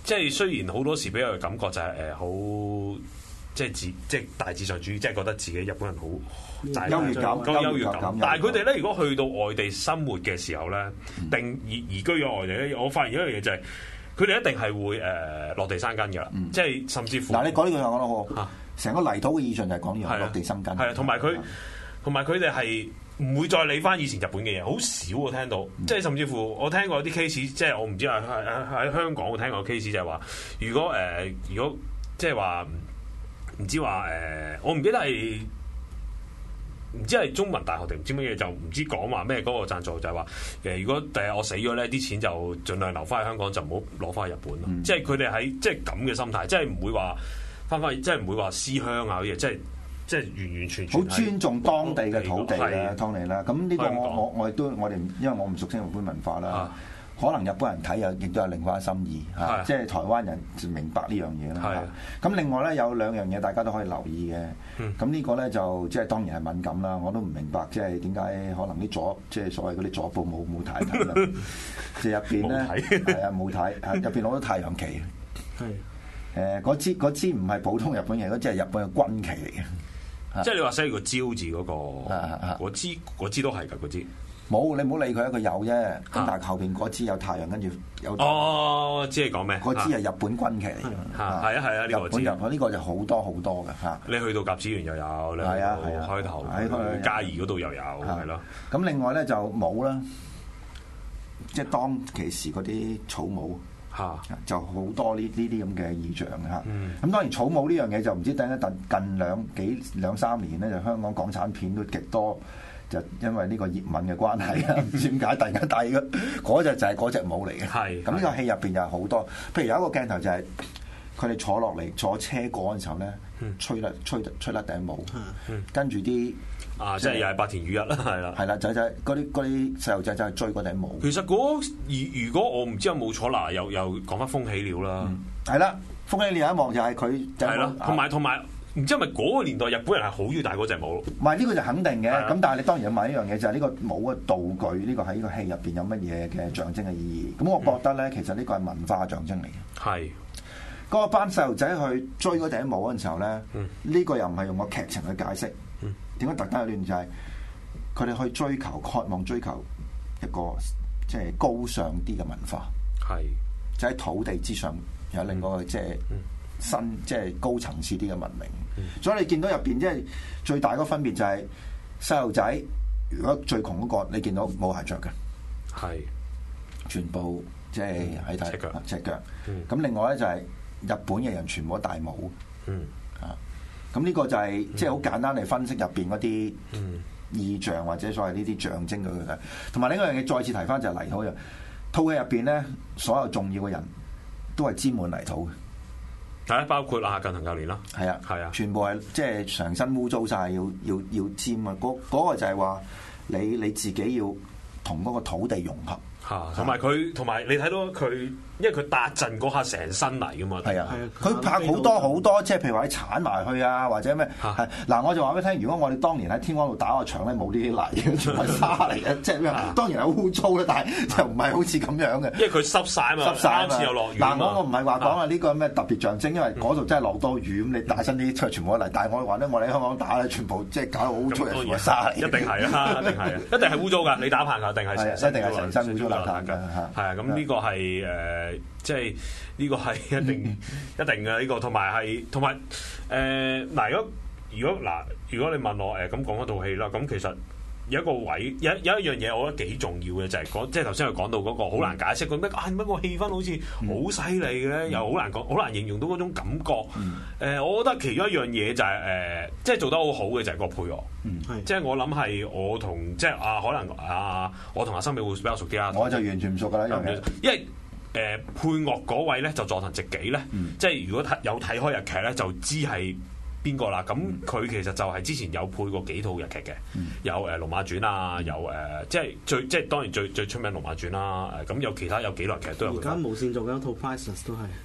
F: 即係雖然好多時俾我嘅感覺就係誒好。即係自即係大致上主義，即係覺得自己日本人好大
G: 優越感、
F: 優越感。但係佢哋咧，如果去到外地生活嘅時候咧，定移移居咗外地咧，我發現一樣嘢就係佢哋一定係會誒落地生根㗎啦。即係甚至乎
G: 嗱，你講呢句話講得好，成個泥土嘅意象就係講呢樣落地生根。
F: 係啊，同埋佢同埋佢哋係唔會再理翻以前日本嘅嘢，好少我聽到。即係甚至乎我聽過有啲 case， 即係我唔知喺喺香港我聽過 case 就係話，如果誒如果即係話。唔知話誒、呃，我唔記得係唔知係中文大學定唔知乜嘢，就唔知講話咩嗰個贊助就係話誒，如果第日我死咗咧，啲錢就盡量留翻喺香港，就唔好攞翻去日本咯。嗯、即係佢哋喺即係咁嘅心態，即係唔會話翻返去，即係唔會話思鄉啊嗰啲嘢，即係即係完完全全
G: 好尊重當地嘅土地啦，當地啦。咁呢個我
F: 港
G: 我我亦都我哋因為我唔熟悉日本文化啦。啊可能日本人睇又亦都有另外一心意嚇，啊、即係台灣人就明白呢樣嘢啦。咁的另外咧有兩樣嘢大家都可以留意嘅。咁、嗯、呢個咧就即係當然係敏感啦。我都唔明白即係點解可能啲左即係所謂嗰啲左報冇冇太睇啦。即係入邊咧係啊冇睇，入邊攞咗太陽旗。係誒嗰支嗰支唔係普通日本嘢，嗰支係日本嘅軍旗嚟嘅。即係你話寫個招字嗰、嗰個，嗰支嗰支都係㗎嗰支。冇，你唔好理佢，一個有啫。咁但係後邊嗰支有太陽，跟住有
F: 哦，知你講咩？
G: 嗰支係日本軍旗嚟嘅。係
F: 啊係啊，呢個知。
G: 日本呢個就好多好多嘅嚇。
F: 你去到甲子園又有，你去到開頭喺嘉義嗰度又有，係咯。
G: 咁另外咧就帽啦，即係當其時嗰啲草帽嚇，就好多呢呢啲咁嘅意象嚇。咁當然草帽呢樣嘢就唔知等一等近兩幾兩三年咧，就香港港產片都極多。就因為呢個葉問嘅關係啊，唔知點解突然間戴嘅嗰隻就係嗰隻帽嚟嘅。係咁呢個戲入邊又係好多，譬如有一個鏡頭就係佢哋坐落嚟坐車過嘅時候咧，吹甩吹吹甩頂帽，跟住啲
F: 啊即係又係八田裕一啦，係啦，
G: 係啦，仔仔嗰啲嗰啲細路仔就係追嗰頂帽。
F: 其實嗰如如果我唔知有冇錯嗱，又又講翻風起了啦，
G: 係啦，風起了有一幕就係佢
F: 係啦，同埋同埋。唔知係咪嗰個年代日本人係好要戴嗰隻帽？
G: 唔係呢個就肯定嘅，咁的但係你當然要問一樣嘢，就係、是、呢個帽嘅道具，呢、這個喺呢個戲入邊有乜嘢嘅象徵嘅意義？咁我覺得咧，嗯、其實呢個係文化象徵嚟嘅。係嗰個班細路仔去追嗰頂帽嗰陣時候咧，呢、嗯、個又唔係用個劇情去解釋，點解特登有亂就係佢哋去追求、渴望追求一個即係高尚啲嘅文化，係的就喺土地之上有另外一個即係。嗯新即係高層次啲嘅文明，嗯、所以你見到入邊即係最大嗰分別就係細路仔，如果最窮嗰、嗰個，你見到冇鞋着嘅，係是全部即係喺睇赤腳，赤腳。咁、嗯、另外咧就係日本嘅人全部都戴帽，嗯、啊，咁呢個就係、是、即係好簡單嚟分析入邊嗰啲意象或者所謂呢啲象徵佢嘅。同埋另一樣嘢再次提翻就係泥土嘅，套戲入邊咧所有重要嘅人都係沾滿泥土嘅。
F: 係包括阿近藤教練啦，
G: 係啊，係啊，全部係即係成身污糟晒，要要要沾啊！嗰、嗰個就係話你你自己要同嗰個土地融合
F: 嚇，同埋佢同埋你睇到佢。因為佢搭陣嗰下成身泥噶嘛，係啊，
G: 佢拍好多好多，即係譬如話你鏟埋去啊，或者咩？係嗱，我就話俾你聽，如果我哋當年喺天安度打個場咧，冇呢啲泥，全係沙嚟嘅，即係咩？當然係污糟啦，但係就唔係好似咁樣嘅。
F: 因為佢濕晒啊嘛，濕曬啱先又落雨。
G: 嗱，我我唔係話講啊呢個咩特別象徵，因為嗰度真係落多雨，咁你打身啲出全部都泥。但係我話咧，我哋喺香港打咧，全部即係搞到好污糟，全部沙嚟。
F: 一定係啦，一定係，一定係污糟㗎。你打棒球一定係成身，
G: 一定係成身污糟邋遢㗎。
F: 係啊，咁呢個係誒。即係呢個係一定一定嘅呢個，同埋係同埋誒嗱，如果如果嗱，如果你問我誒咁講嗰套戲啦，咁其實有一個位有有一樣嘢，我覺得幾重要嘅就係講，即係頭先佢講到嗰個好難解釋，佢咩啊乜個氣氛好似好犀利嘅咧，又好難講，好難形容到嗰種感覺。誒，我覺得其中一樣嘢就係誒，即係做得好好嘅就係個配樂。即係我諗係我同即係啊，可能啊，我同阿森美會比較熟啲啊。
G: 我就完全唔熟㗎啦，
F: 因為。誒、呃、配樂嗰位咧就佐藤直己咧，嗯、即係如果睇有睇開日劇咧就知係邊個啦。咁佢其實就係之前有配過幾套日劇嘅，嗯、有誒《龍馬傳》啊，有誒、呃、即係最即係當然最最出名《龍馬傳》啦。誒咁有其他有幾耐劇都有。
H: 而家無線做緊一套 Priceless 都係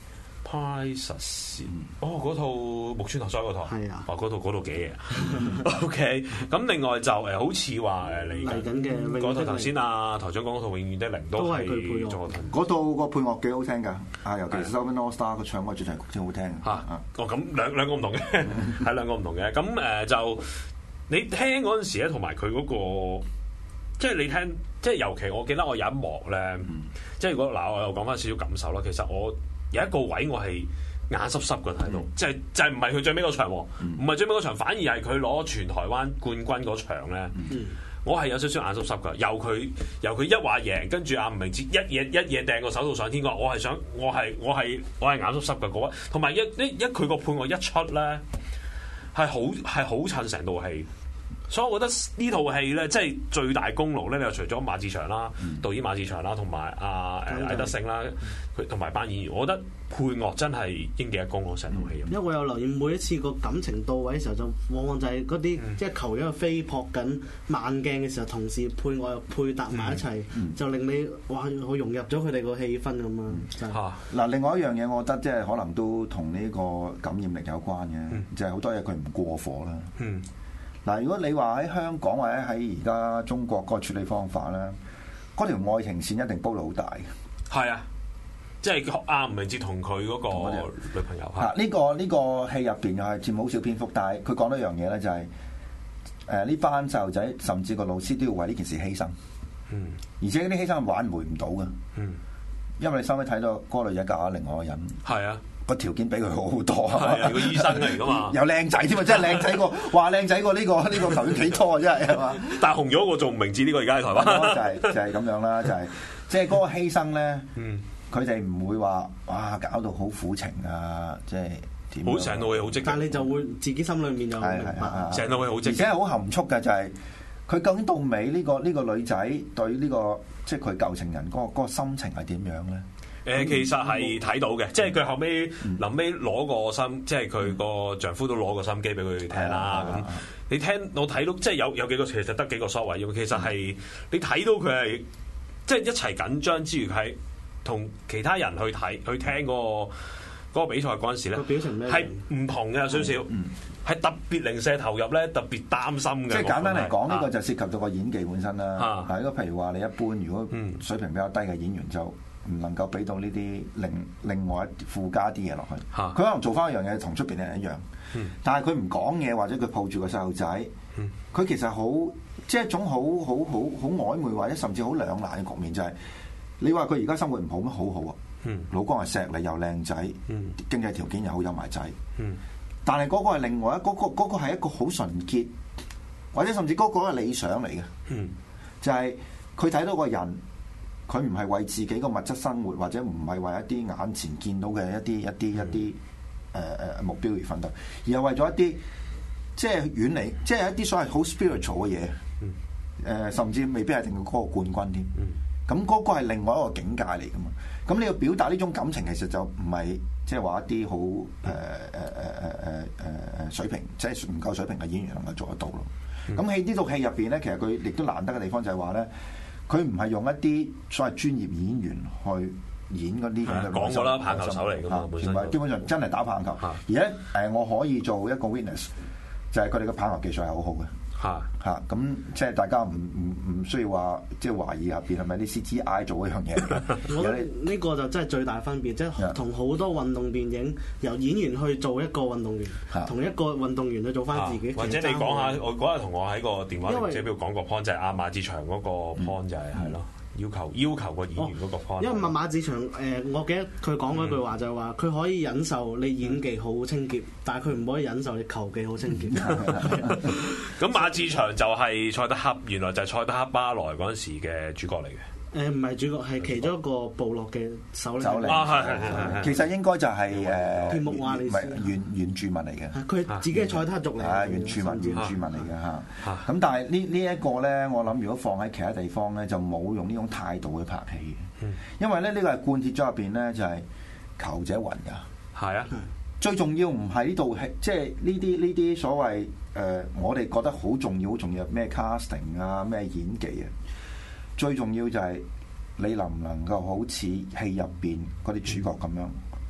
F: Surprise 哦，嗰套木村拓哉嗰套，
H: 係啊，
F: 哦嗰套嗰套幾嘢 ，OK。咁另外就誒好似話誒嚟
H: 嚟緊嘅
F: 嗰套頭先啊台長講嗰套《永遠的零》都係佢做
G: 嗰套個配樂幾好聽㗎，啊尤其是 Southern All Star 佢唱嗰主題曲先好聽
F: 嚇。哦咁兩兩個唔同嘅，係兩個唔同嘅。咁誒就你聽嗰陣時咧，同埋佢嗰個。即係你聽，即係尤其我記得我有一幕咧，嗯、即係如果嗱，我又講翻少少感受啦。其實我有一個位我係眼濕濕嘅睇到，嗯、即係就係唔係佢最尾嗰場，唔係、嗯、最尾嗰場，反而係佢攞全台灣冠軍嗰場咧。嗯、我係有少少眼濕濕㗎。由佢由佢一話贏，跟住阿吳明哲一嘢一嘢掟個手套上天嗰，我係想我係我係我係眼濕濕嘅嗰位，同埋一一一佢個判我一出咧，係好係好襯成套戲。所以我覺得呢套戲咧，即係最大功勞咧，你又除咗馬志祥啦，嗯、導演馬志祥啦，同埋阿誒艾德聖啦，佢同埋班演員，我覺得配樂真係應記一功咯，成套戲。因為
H: 我有留意每一次個感情到位嘅時候，就往往就係嗰啲即係球員飛撲緊慢鏡嘅時候，同時配樂又配搭埋一齊，嗯、就令你哇好融入咗佢哋個氣氛咁啊！嗱、
G: 嗯，嗯、另外一樣嘢，我覺得即係可能都同呢個感染力有關嘅，嗯、就係好多嘢佢唔過火啦。嗯嗱，如果你話喺香港或者喺而家中國嗰個處理方法咧，嗰條愛情線一定煲到好大嘅。
F: 係啊，即係阿吳明哲同佢嗰個女朋友。
G: 嚇，呢個呢個戲入邊又係佔好少篇幅，但係佢講多一樣嘢咧，就係誒呢班細路仔甚至個老師都要為呢件事犧牲。嗯，而且呢啲犧牲係挽回唔到嘅。嗯，因為你收尾睇到嗰個女仔嫁咗另外一個人。係啊。個條件比佢好好多啊！
F: 係個醫生嚟噶嘛，
G: 有靚仔添啊！真係靚仔過，話靚仔過呢個呢個球員幾多啊！真係係嘛？
F: 但係紅咗個仲唔明智呢個而家喺台灣
G: 就係就係咁樣啦，就係即係嗰個犧牲咧。嗯，佢哋唔會話哇搞到好苦情啊！即係點？
F: 好成套戲好積極，
H: 但係你就會自己心裡面有明白，
F: 成套戲好積極，
G: 而且係好含蓄嘅，就係佢究竟到尾呢個呢個女仔對呢個即係佢舊情人嗰個嗰個心情係點樣咧？
F: 誒其實係睇到嘅，嗯、即係佢後尾臨尾攞個心，即係佢個丈夫都攞個心機俾佢聽啦。咁、嗯、你聽我睇到，即係有有幾個其實得幾個所謂，其實係你睇到佢係即係一齊緊張之餘，係同其他人去睇去聽嗰、嗰個嗰個比賽嗰陣時咧，係唔同嘅有少少，係、嗯嗯、特別零舍投入咧，特別擔心嘅。
G: 即係簡單嚟講，呢、啊、個就涉及到個演技本身啦。但係如果譬如話你一般，如果水平比較低嘅演員就唔能夠俾到呢啲另另外一附加啲嘢落去，佢、啊、可能做翻一樣嘢同出邊嘅人一樣，嗯、但係佢唔講嘢或者佢抱住個細路仔，佢、嗯、其實好即係一種好好好好曖昧或者甚至好兩難嘅局面，就係、是、你話佢而家生活唔好咩？好好啊，嗯、老公係錫你又靚仔，嗯、經濟條件又好有埋仔，嗯、但係嗰個係另外一嗰、嗰個嗰、嗰個係一個好純潔，或者甚至嗰個係理想嚟嘅，嗯、就係佢睇到個人。佢唔係為自己個物質生活，或者唔係為一啲眼前見到嘅一啲一啲一啲誒誒目標而奮鬥，而係為咗一啲即係遠離，即係一啲所謂好 spiritual 嘅嘢。誒、呃，甚至未必係定到嗰個冠軍添。咁嗰個係另外一個境界嚟㗎嘛。咁你要表達呢種感情，其實就唔係即係話一啲好誒誒誒誒誒誒水平，即係唔夠水平嘅演員能夠做得到咯。咁喺呢套戲入邊咧，其實佢亦都難得嘅地方就係話咧。佢唔係用一啲所謂專業演員去演嗰啲咁嘅
F: 講過啦，棒球手嚟㗎嘛，
G: 本身基本上真係打棒球。啊、而咧誒，我可以做一個 witness，就係佢哋嘅棒球技術係好好嘅。嚇嚇咁即係大家唔唔唔需要話即係懷疑入邊係咪啲 C G I 做一樣嘢。
H: 我覺得呢個就真係最大分別，即係同好多運動電影由演員去做一個運動員，啊、同一個運動員去做翻自己。
F: 或者你講下，我嗰日同我喺個電話或者邊度講個 point 就係阿馬志祥嗰個 point 就係係咯。要求要求個演員嗰個方，
H: 因為馬馬志祥誒、呃，我記得佢講嗰句話就係話，佢可以忍受你演技好清潔，但係佢唔可以忍受你球技好清潔。
F: 咁馬志祥就係蔡德克，原來就係蔡德克巴萊嗰陣時嘅主角嚟嘅。
H: 誒唔係主角，係其中一個部落嘅首領。
F: 啊係係係，
G: 其實應該就係誒
H: 田木華利斯
G: 原原住民嚟嘅。
H: 佢自己係蔡德克族嚟。
G: 係原住民原住民嚟嘅嚇。咁但係呢呢一個咧，我諗如果放喺其他地方咧，就冇用呢種態度去拍戲嘅。因為咧呢個係貫徹咗入邊咧，就係求者雲㗎。係啊，最重要唔係呢度係即係呢啲呢啲所謂誒，我哋覺得好重要好重要咩 casting 啊咩演技啊。最重要就係你能唔能夠好似戲入邊嗰啲主角咁樣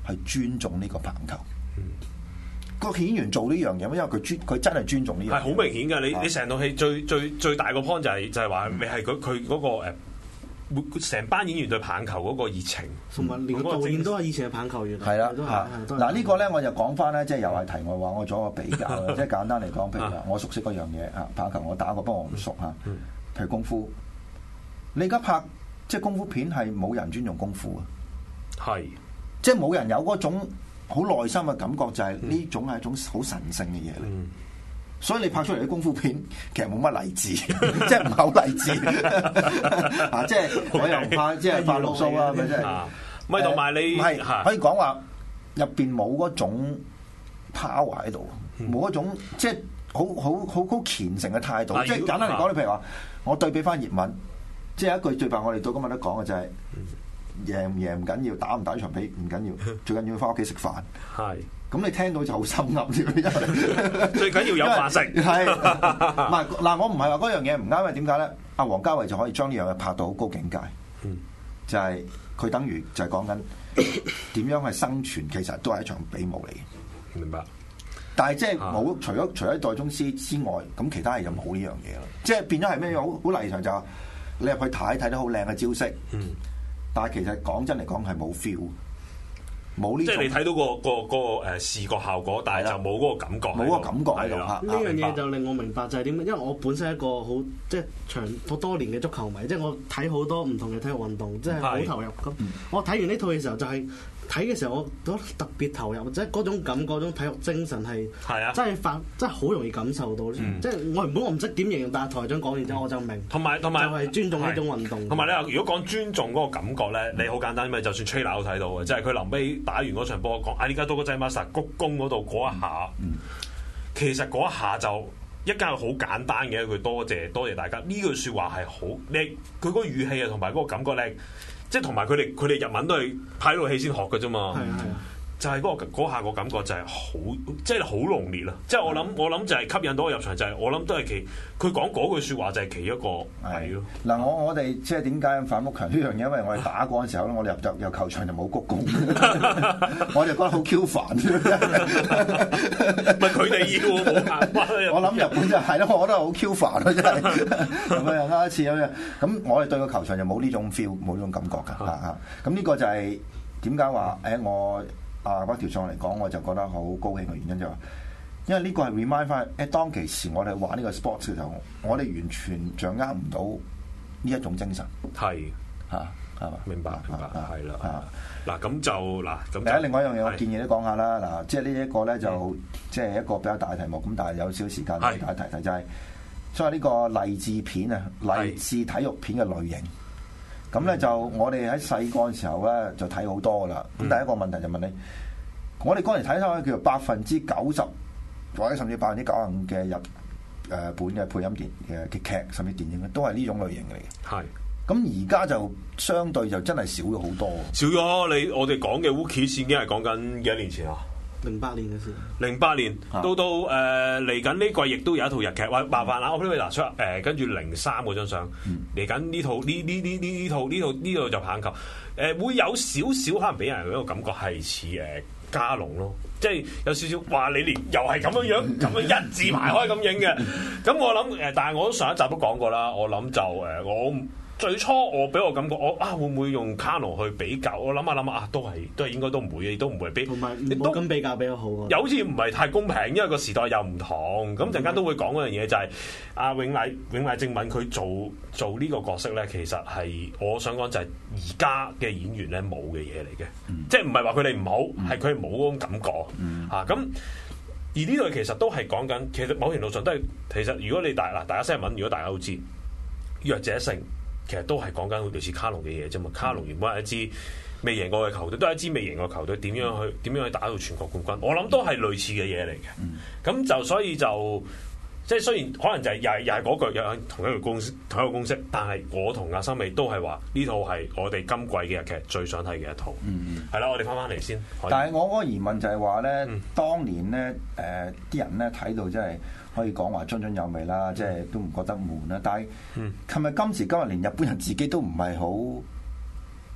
G: 係尊重呢個棒球。個演員做呢樣嘢，因為佢尊佢真係尊重呢樣嘢。係
F: 好明顯㗎，你你成套戲最最最大個 point 就係、是、就係、是、話你係佢佢嗰個誒，成、呃、班演員對棒球嗰個熱情，
H: 同埋連個導演都係以前嘅棒球員。
G: 係啦，嗱呢個咧我就講翻咧，即係又係題外話，我做一個比較啦。即係簡單嚟講，譬如話我熟悉嗰樣嘢啊，棒球我打過，不過我唔熟嚇。譬如功夫，你而家拍即係功夫片係冇人尊重功夫啊，係即係冇人有嗰種。好內心嘅感覺就係呢種係一種好神聖嘅嘢嚟，嗯、所以你拍出嚟啲功夫片其實冇乜勵志，即係唔係好勵志啊！即係我又唔怕，即係發牢騷啦，咪即係。
F: 唔係同埋你
G: 唔係可以講話入邊冇嗰種 power 喺度，冇嗰、嗯、種即係好好好好虔誠嘅態度。即係簡單嚟講，你譬如話，我對比翻葉問，即係一句最白，我哋到今日都講嘅就係、是。贏唔贏唔緊要，打唔打場比唔緊要，最緊要翻屋企食飯。係，咁你聽到就好心噏，
F: 最緊要有飯食。係，
G: 唔係嗱，我唔係話嗰樣嘢唔啱，因為點解咧？阿王家衛就可以將呢樣嘢拍到好高境界。嗯，就係佢等於就係講緊點樣去生存，其實都係一場比武嚟嘅。明白。但係即係冇除咗除咗代宗師之外，咁其他係就冇呢樣嘢咯。即係變咗係咩？好好例常就你入去睇睇得好靚嘅招式。嗯。但係其實講真嚟講係冇 feel，冇呢。即係
F: 你睇到、個個個誒視覺效果，但係就冇嗰個感覺，冇
G: 嗰個感覺喺度。
H: 呢樣嘢就令我明白就係點，因為我本身係一個好即係長好多年嘅足球迷，即係我睇好多唔同嘅體育運動，即係好投入咁。我睇完呢套嘅時候就係、是。睇嘅時候，我覺得特別投入，即係嗰種感覺、嗰種體育精神係，係啊，真係發，真係好容易感受到。嗯、即係我原本我唔識點形容，但係台長講完之後我就明。同埋同埋就係尊重呢種運動。
F: 同埋你話如果講尊重嗰個感覺咧，嗯、你好簡單，咪就算 trailer 都睇到嘅，即係佢臨尾打完嗰場波講，啊呢家到個仔 master 鞠躬嗰度嗰一下，嗯、其實嗰一下就一間好簡單嘅一句多謝多謝大家，呢句説話係好，你佢嗰個語氣啊同埋嗰個感覺咧。即係同埋佢哋，佢哋日文都係拍呢套戲先學嘅啫嘛。係啊係啊，就係嗰個嗰下個感覺就係好，即係好濃烈啦。即係我諗，我諗就係吸引到我入場，就係我諗都係其佢講嗰句説話就係其一個係咯。嗱，
G: 我我哋即係點解反覆強呢樣嘢？因為我哋打嗰陣時候咧，我哋入入入球場就冇鞠躬，我哋覺得好 Q 煩。唔係佢哋要，我諗日本就係咯，我覺得好 Q 煩咯，真係咁樣啱一次咁樣。咁我哋對個球場就冇呢種 feel，冇呢種感覺㗎嚇。咁呢個就係點解話誒我。啊！嗰條上嚟講，我就覺得好高興嘅原因就係、是，因為呢個係 remind 翻誒當其時我哋玩呢個 sports 嘅時候，我哋完全掌握唔到呢一種精神。係嚇係嘛？明白明白係啦。嗱咁就嗱咁。第一另外一樣嘢，我建議都講下啦。嗱，即係呢一個咧就即係一個比較大嘅題目。咁但係有少少時間大家提提就係、是，所以呢個勵志片啊，勵志體育片嘅類型。咁咧就我哋喺細個嘅時候咧就睇好多噶啦。咁、嗯、第一個問題就問你，我哋嗰陣睇翻叫做百分之九十或者甚至百分之九十五嘅日誒本嘅配音電嘅嘅劇甚至電影咧，都係呢種類型嚟嘅。係。咁而家就相對就真係少咗好多。少咗你我哋講嘅 Wookiee 已經係講緊幾多年前啊？零八年嘅事，零八年到到誒嚟緊呢季亦都有一套日劇，話麻煩啦，我俾你拿出誒，跟住零三嗰張相嚟緊呢套呢呢呢呢呢套呢套呢套就棒球誒、呃，會有少少可能俾人一個感覺係似誒加龍咯，即係有少少話你連又係咁樣樣咁樣一字排開咁影嘅，咁我諗誒，但係我都上一集都講過啦，我諗就誒、呃、我。最初我俾我感覺，我啊會唔會用卡農去比較？我諗下諗下啊，都係都係應該都唔會嘅，都唔會比。同埋唔好咁比較比較好啊。又好似唔係太公平，因為個時代又唔同。咁陣間都會講嗰樣嘢，就係阿永瀨永瀨正敏佢做做呢個角色咧，其實係我想講就係而家嘅演員咧冇嘅嘢嚟嘅，嗯、即係唔係話佢哋唔好，係佢冇嗰種感覺、嗯、啊咁。而呢度其實都係講緊，其實某程度上都係其實如果你大嗱大家新聞，如果大家都知弱者勝。其實都係講緊類似卡龍嘅嘢啫嘛，卡龍原本係一支未贏過嘅球隊，都係一支未贏過嘅球隊，點樣去點樣去打到全國冠軍？我諗都係類似嘅嘢嚟嘅。咁、嗯、就所以就即係雖然可能就係又係又係嗰句又係同一個公司同一個公式，但係我同阿森美都係話呢套係我哋今季嘅日劇最想睇嘅一套。係啦、嗯，我哋翻翻嚟先。但係我嗰個疑問就係話咧，嗯、當年咧誒啲人咧睇到真係。可以講話津津有味啦，即係都唔覺得悶啦。但係，係咪今時今日連日本人自己都唔係好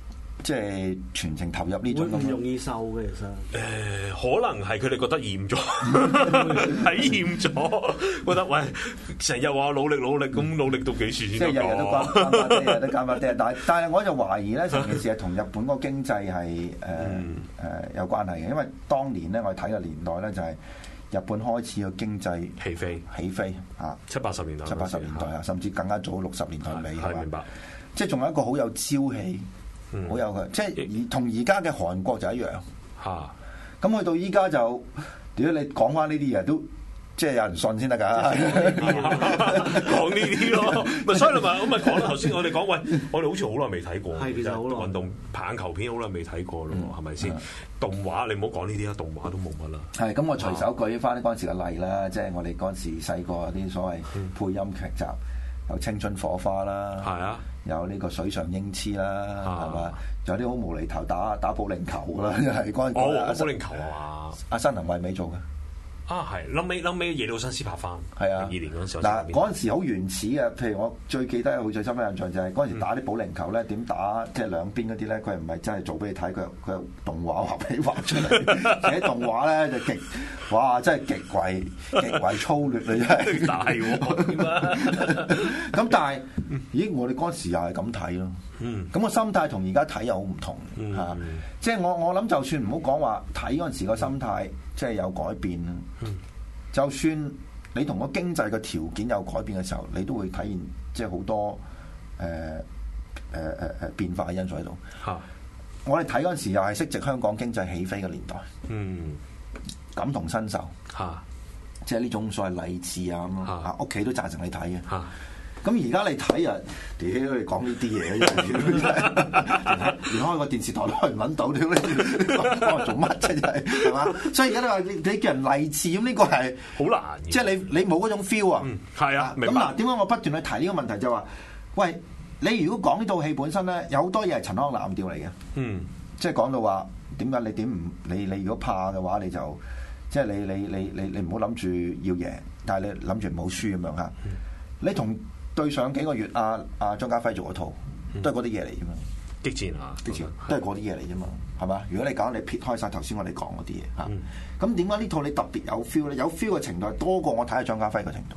G: 即係全程投入呢種咁。
H: 會唔容易受嘅其實。
F: 誒、呃，可能係佢哋覺得厭咗，睇厭咗，覺得喂，成日話努力努力，咁努力到幾時先得？
G: 即係日日都關關巴爹，日日都關巴爹。但係但係我就懷疑咧，成件事係同日本嗰個經濟係誒誒有關係嘅，因為當年咧我哋睇嘅年代咧就係日本開始個經濟
F: 起飛
G: 起飛啊，
F: 七八十年代，
G: 七八十年代啊，甚至更加早六十年代尾係嘛？
F: 明白。
G: 即係仲有一個好有朝氣，好、嗯、有嘅，即係而同而家嘅韓國就一樣嚇。咁去到依家就，如果你講翻呢啲嘢都。即係有人信先得㗎，
F: 講呢啲咯，咪所以你咪咁咪講啦。頭先我哋講喂，我哋好似好耐未睇過，
H: 係其實好耐
F: 運動棒球片好耐未睇過咯，係咪先？動畫你唔好講呢啲啦，動畫都冇乜啦。
G: 係咁，我隨手舉翻嗰陣時嘅例啦，即係我哋嗰陣時細個啲所謂配音劇集，有《青春火花》啦，係啊，有呢個《水上英雌》啦，係嘛？有啲好無厘頭打打保齡球啦，係嗰陣。
F: 哦，保齡球啊嘛，
G: 阿新林惠美做嘅。
F: 啊，係，後尾後尾野島伸司拍翻，
G: 係啊，
F: 二年嗰陣時。
G: 嗱，嗰陣時好原始嘅，譬如我最記得好最深刻印象就係嗰陣時打啲保齡球咧，點打即係兩邊嗰啲咧，佢係唔係真係做俾你睇，佢佢係動畫畫俾你畫出嚟。寫動畫咧就極，哇！真係極為極為粗劣啊！真係
F: 大喎點啊！
G: 咁但係，咦？我哋嗰陣時又係咁睇咯。嗯。咁個心態同而家睇又好唔同嚇。即係我我諗，就算唔好講話睇嗰陣時個心態。即係有改變啦，嗯、就算你同個經濟嘅條件有改變嘅時候，你都會體現即係好多誒誒誒誒變化嘅因素喺度。哈我哋睇嗰陣時又係適值香港經濟起飛嘅年代，嗯，感同身受，嚇哈，即係呢種所謂勵志啊咁咯，嚇屋企都贊成你睇嘅。哈咁而家你睇啊，屌你講呢啲嘢，連開個電視台都唔揾到，屌你講做乜啫？真係係嘛？所以而家你話你你叫人勵志咁，呢個係好難，即係你你冇嗰種 feel 啊。係啊，咁嗱，點解我不斷去提呢個問題就話，喂，你如果講呢套戲本身咧，有好多嘢係陳腔濫調嚟嘅。嗯，即係講到話點解你點唔你你如果怕嘅話，你就即係你你你你你唔好諗住要贏，但係你諗住唔好輸咁樣嚇。你同對上幾個月，阿阿張家輝做嗰套，都係嗰啲嘢嚟啫嘛，
F: 激戰啊，
G: 激戰都係嗰啲嘢嚟啫嘛，係嘛？如果你講你撇開晒頭先我哋講嗰啲嘢嚇，咁點解呢套你特別有 feel 咧？有 feel 嘅程度係多過我睇下張家輝嘅程度。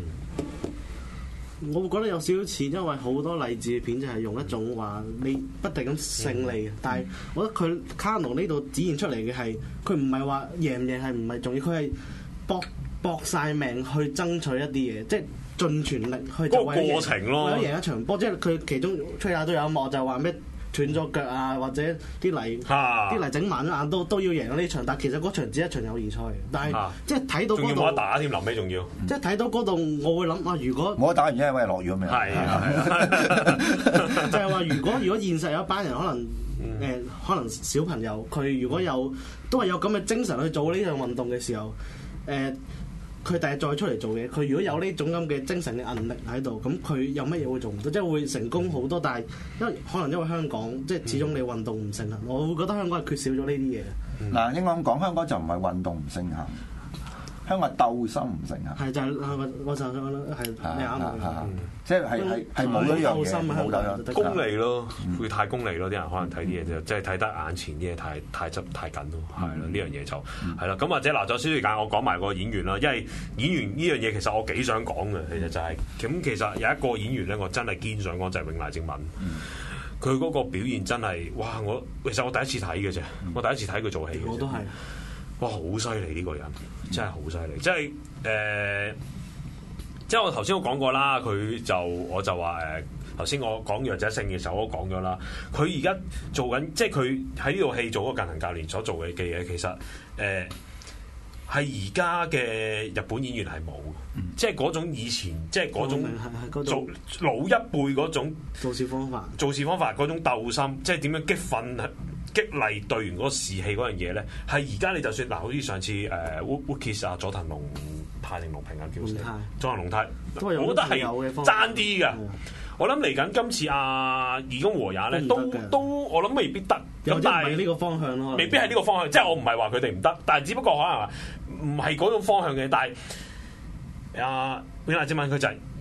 H: 我會覺得有少少似，因為好多勵志片就係用一種話你不停咁勝利，嗯、但係我覺得佢卡農呢度展現出嚟嘅係，佢唔係話贏唔贏係唔係重要，佢係搏搏曬命去爭取一啲嘢，即係。盡全力去做個過程咯，為咗贏一場波，即係佢其中吹下都有一幕就話咩斷咗腳啊，或者啲泥啲、啊、泥整盲咗眼都都要贏呢場，但其實嗰場只係一場友誼賽，但係、啊、即係睇到嗰度
F: 冇得打添，臨尾仲要，
H: 即係睇到嗰度，我會諗啊，如果
G: 冇得打完，因為喂落雨咁樣，係啊，
H: 就係話如果如果現實有一班人可能誒、呃，可能小朋友佢如果有都係有咁嘅精神去做呢樣運動嘅時候，誒、呃。佢第日再出嚟做嘢，佢如果有呢種咁嘅精神嘅韌力喺度，咁佢有乜嘢會做唔到？即係會成功好多，但係因為可能因為香港即係始終你運動唔盛行，我會覺得香港係缺少咗呢啲嘢。
G: 嗱、嗯，應該咁講，香港就唔係運動唔盛行。香港鬥心唔成啊！
H: 係就係我我就想講啦，係你啱
G: 即係係係冇咗樣嘢，冇咗
F: 功利咯，會太功利咯。啲人可能睇啲嘢就即係睇得眼前啲嘢太太執太緊咯，係咯，呢樣嘢就係啦。咁或者嗱，再少少時間，我講埋個演員啦，因為演員呢樣嘢其實我幾想講嘅，其實就係咁。其實有一個演員咧，我真係堅想講就係永瀨正敏。佢嗰個表現真係哇！我其實我第一次睇嘅啫，我第一次睇佢做戲。
H: 我都係。
F: 哇！好犀利呢個人，真係好犀利，即係誒、呃，即係我頭先都講過啦，佢就我就話誒，頭先我講弱者勝嘅時候我都講咗啦，佢而家做緊，即係佢喺呢套戲做嗰個近藤教練所做嘅嘅嘢，其實誒係而家嘅日本演員係冇，嗯、即係嗰種以前即係嗰種做老一輩嗰種
H: 做事方法，
F: 做事方法嗰種鬥心，即係點樣激憤。激勵隊員嗰個士氣嗰樣嘢咧，係而家你就算嗱，好似上次誒 Woodkiss 啊，佐藤龍太定龍平啊，叫死，佐藤龍太，我覺得係爭啲㗎。我諗嚟緊今次阿義工和也咧，都都我諗未必得。
H: 咁但係呢個方向咯，
F: 未必係呢個方向。即係我唔係話佢哋唔得，但係只不過可能唔係嗰種方向嘅。但係阿永瀨正敏佢就係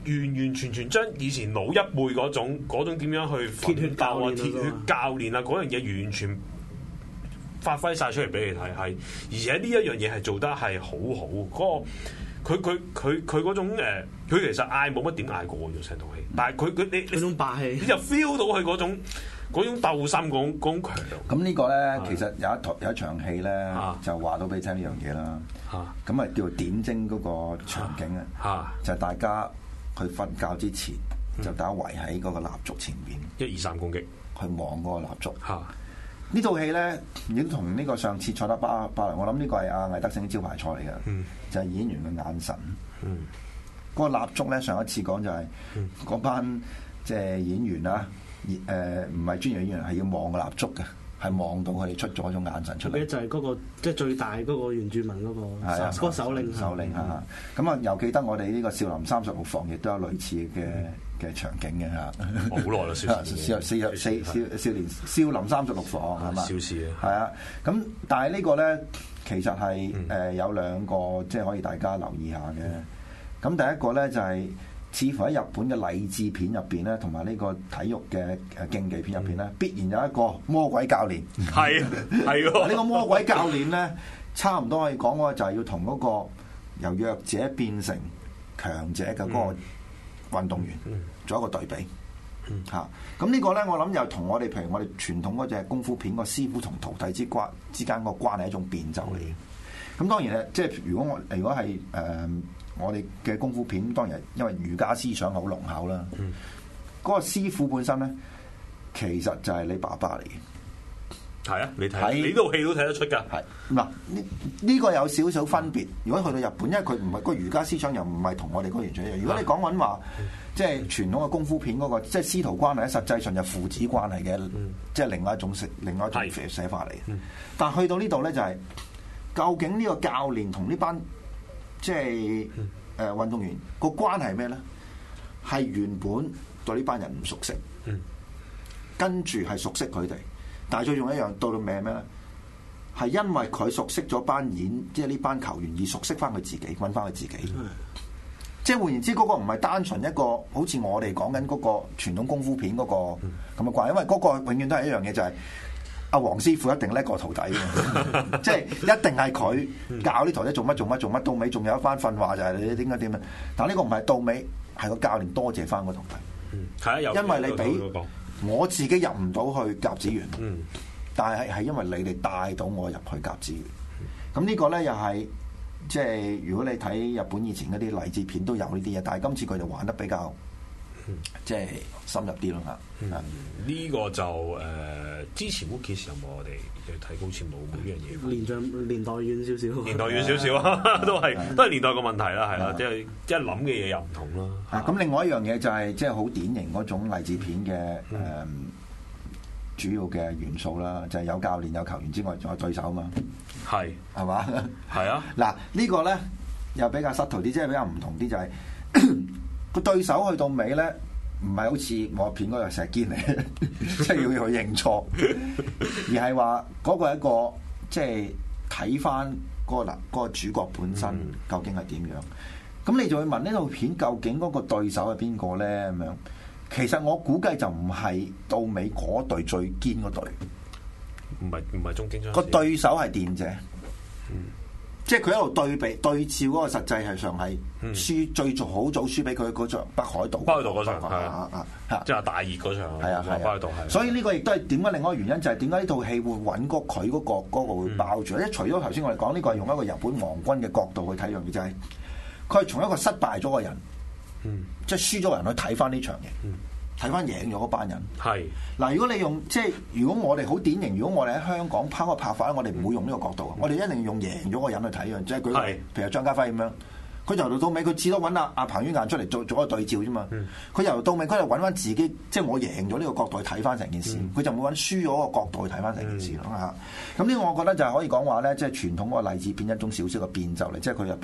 F: 完完全全將以前老一輩嗰種嗰種點樣去
H: 鐵血教練啊
F: 鐵血教練啊嗰樣嘢完全發揮晒出嚟俾你睇，係而且呢一樣嘢係做得係好好，嗰、嗰個佢佢佢佢嗰種誒，佢其實嗌冇乜點嗌過咗成套戲，但係佢佢你
H: 嗰種霸氣，
F: 你就 feel 到佢嗰種嗰種鬥心嗰種嗰種強。
G: 咁呢個咧其實有一台有一場戲咧、啊、就話到俾你聽呢樣嘢啦。咁啊叫做點睛嗰個場景啊，啊就係大家去瞓覺之前、嗯、就大家圍喺嗰個蠟燭前面，
F: 一二三攻擊
G: 去望嗰個蠟燭。
F: 啊
G: 呢套戲咧已經同呢個上次賽德巴巴萊，我諗呢個係阿魏德聖招牌菜嚟嘅，嗯、就係演員嘅眼神。嗯，嗰個蠟燭咧，上一次講就係、是、嗰、嗯、班即係演員啦，誒唔係專業演員，係要望個蠟燭嘅，係望到佢哋出咗一種眼神出嚟。
H: 就係嗰、那個即係最大嗰個原住民嗰、那個，係啊，嗰個首領。
G: 首領嚇，咁啊，又記得我哋呢個少林三十六房亦都有類似嘅。嗯嘅場景嘅嚇，
F: 好耐啦，少
G: 少四十四少少年少林三十六房係嘛？
F: 少事啊，
G: 係啊，咁但係呢個咧其實係誒有兩個即係可以大家留意下嘅。咁第一個咧就係似乎喺日本嘅勵志片入邊咧，同埋呢個體育嘅誒競技片入邊咧，必然有一個魔鬼教練。係係喎，呢個魔鬼教練咧，差唔多可以講嘅就係要同嗰個由弱者變成強者嘅嗰個運動員做一個對比嚇，咁、嗯、呢個咧我諗又同我哋譬如我哋傳統嗰隻功夫片個師傅同徒弟之關之間個關係係一種變奏嚟嘅。咁、嗯、當然咧，即係如果我如果係誒、呃、我哋嘅功夫片，當然因為儒家思想好濃厚啦。嗰、嗯、個師傅本身咧，其實就係你爸爸嚟嘅。
F: 係啊，你睇你呢套戲都睇得出㗎。係
G: 嗱，呢呢個有少少分別。如果去到日本，因為佢唔係個儒家思想，又唔係同我哋嗰完全一樣。如果你講緊話，即係傳統嘅功夫片嗰、那個，即係師徒關係咧，實際上就父子關係嘅，嗯、即係另外一種寫，另外一種寫法嚟。嗯、但係去到呢度咧，就係、是、究竟呢個教練同呢班即係誒、呃、運動員個關係咩咧？係原本對呢班人唔熟悉，嗯、跟住係熟悉佢哋。但係最重要一樣，到到尾咩咧？係因為佢熟悉咗班演，即係呢班球員而熟悉翻佢自己，揾翻佢自己。嗯、即係換言之，嗰、那個唔係單純一個好似我哋講緊嗰個傳統功夫片嗰、那個咁嘅關係，因為嗰個永遠都係一樣嘢，就係阿黃師傅一定叻過徒弟嘅，即係一定係佢教啲徒弟做乜做乜做乜，到尾仲有一番訓話就係你點解點啊？但係呢個唔係到尾，係個教練多謝翻個徒弟。
F: 嗯，係啊，有
G: 因為你俾。我自己入唔到去甲子園，嗯、但係係因為你哋帶到我入去甲子園。咁、嗯、呢個咧又係即係如果你睇日本以前嗰啲勵志片都有呢啲嘢，但係今次佢就玩得比較、嗯、即係深入啲咯嚇。呢、
F: 嗯嗯、個就誒、呃、之前嗰幾時有冇我哋去睇？好似冇冇呢樣嘢。年
H: 長年代遠少少，
F: 年代遠少少啊，都係都係年代個問題啦，係啦，即係即係諗嘅嘢又唔同啦。
G: 啊，咁另外一樣嘢就係即係好典型嗰種勵志片嘅誒、嗯嗯、主要嘅元素啦，就係、是、有教練有球員之外，仲有對手嘛。係係嘛？係啊。嗱呢個咧又比較失途啲，即係比較唔同啲，就係、是、個對手去到尾咧。唔係好似我片嗰個石堅嚟，即係要去認錯，而係話嗰個係一個即係睇翻嗰個嗱嗰個主角本身究竟係點樣？咁、嗯、你就會問呢套片究竟嗰個對手係邊個咧？咁樣其實我估計就唔係到尾嗰隊最堅嗰隊，
F: 唔係唔係中堅槍，
G: 個對手係電者。嗯。即係佢一路對比對照嗰個實際係上係輸、嗯、最早好早輸俾佢嗰場北海道，
F: 北海道嗰場係啊啊啊！即係大熱嗰場係啊係北海道係。
G: 所以呢個亦都係點解另外一個原因就係點解呢套戲會揾嗰佢嗰個嗰、嗰個會爆住咧？嗯、除咗頭先我哋講呢個係用一個日本皇軍嘅角度去睇樣嘢，就係佢係從一個失敗咗嘅人，嗯、即係輸咗嘅人去睇翻呢場嘢。嗯睇翻贏咗嗰班人，係嗱是。如果你用即係，如果我哋好典型，如果我哋喺香港拍個拍法咧，我哋唔會用呢個角度，嗯、我哋一定要用贏咗個人去睇嘅，即係佢，是譬如張家輝咁樣，佢由頭到尾佢至多揾阿阿彭于晏出嚟做做一個對照啫嘛。佢、嗯、由頭到尾佢就揾翻自己，即係我贏咗呢個角度去睇翻成件事，佢、嗯、就冇揾輸咗個角度去睇翻成件事咯嚇。咁呢個我覺得就係可以講話咧，即係傳統嗰個勵志片一種少少嘅變奏嚟，即係佢入邊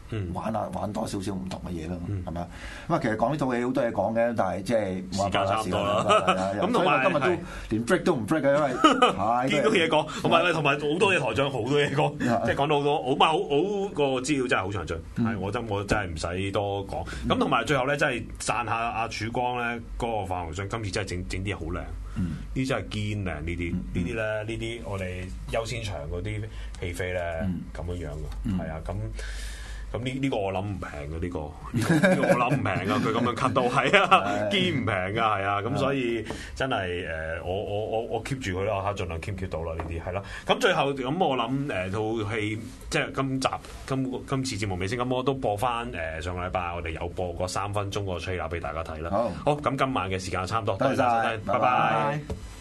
G: 玩下玩多少少唔同嘅嘢咯，係咪啊？咁啊，其實講呢套戲好多嘢講嘅，但係即係
F: 時間差唔多啦。
G: 咁同埋今日都連 break 都唔 break 嘅，因為係
F: 見到嘢講，同埋同埋好多嘢台長好多嘢講，即係講到好多，好唔係好好個資料真係好詳盡，係我真我真係唔使多講。咁同埋最後咧，真係讚下阿曙光咧，嗰個發行商今次真係整整啲嘢好靚，呢啲真係堅靚呢啲，呢啲咧呢啲我哋優先場嗰啲戲飛咧咁樣樣嘅，係啊咁。咁呢呢個我諗唔平嘅呢個，呢個我諗唔平啊！佢咁樣 cut 到係啊，堅唔平㗎係啊！咁所以真係誒，我我我我 keep 住佢啦嚇，盡量 keep keep 到啦呢啲係啦。咁最後咁我諗誒套戲即係今集今今次節目尾聲，咁我都播翻誒上個禮拜我哋有播過三分鐘個 trailer 俾大家睇啦。好，好咁今晚嘅時間差唔多，多謝晒，拜拜。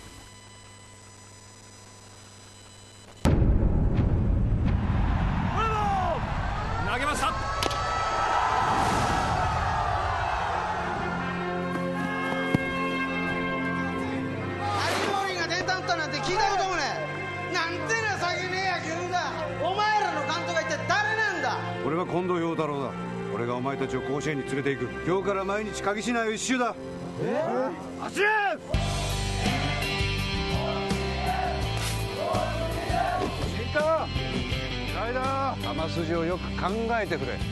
I: 俺は近藤陽太郎だ。俺がお前たちを甲子園に連れて行く。今日から毎日鍵しないを一周だ。えー、走れ！新太、ライダー、球筋をよく考えてくれ。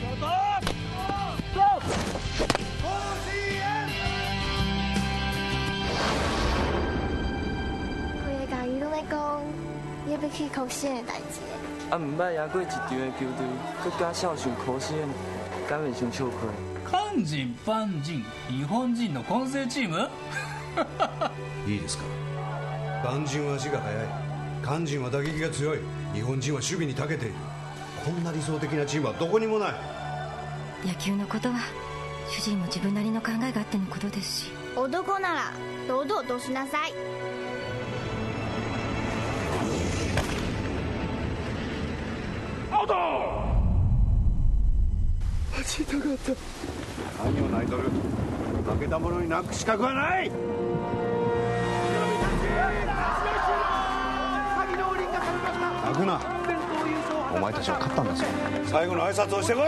J: 佢嘅教育都講，要要去甲子園嘅代志。啊，唔捌贏過一場嘅球隊，佮加少上甲子園，敢會傷笑虧。
K: 韓人、韓人、日本人の混成チーム？
I: いいですか。韓人は足が速い。韓人は打撃が強い。日本人は守備に長けている。こんな理想的なチームはどこにもない。
J: 野球のことは主人も自分なりの考えがあってのことですし。男なら堂々としなさい。
I: アウト！走りたかった。何を泣いとる。負けた者に泣く資格はない。泣くな。お前たちは勝ったんだぞ。最後の挨拶をしてこい。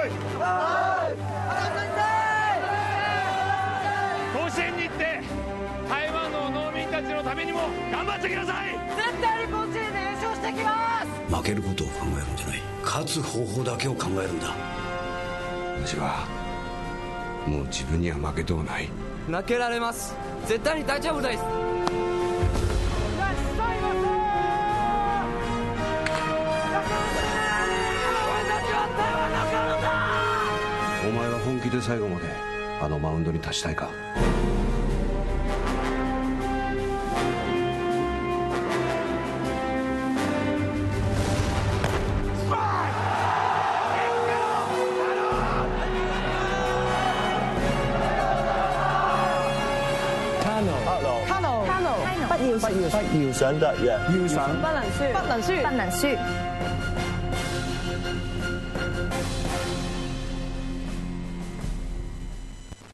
L: 甲子園に行って台湾の農民たちのためにも頑張ってきなさい。絶対に甲子園で優勝してきます。
M: 負けることを考えるんじゃない、勝つ方法だけを考えるんだ。
I: 私はもう自分には負けとうない。
L: 負けられます。絶対に大丈夫です。
I: お前は本気で最後まであのマウンドに立ちたいか。
N: 不要不要不要想得嘅，要想不能輸，不能輸，不能輸。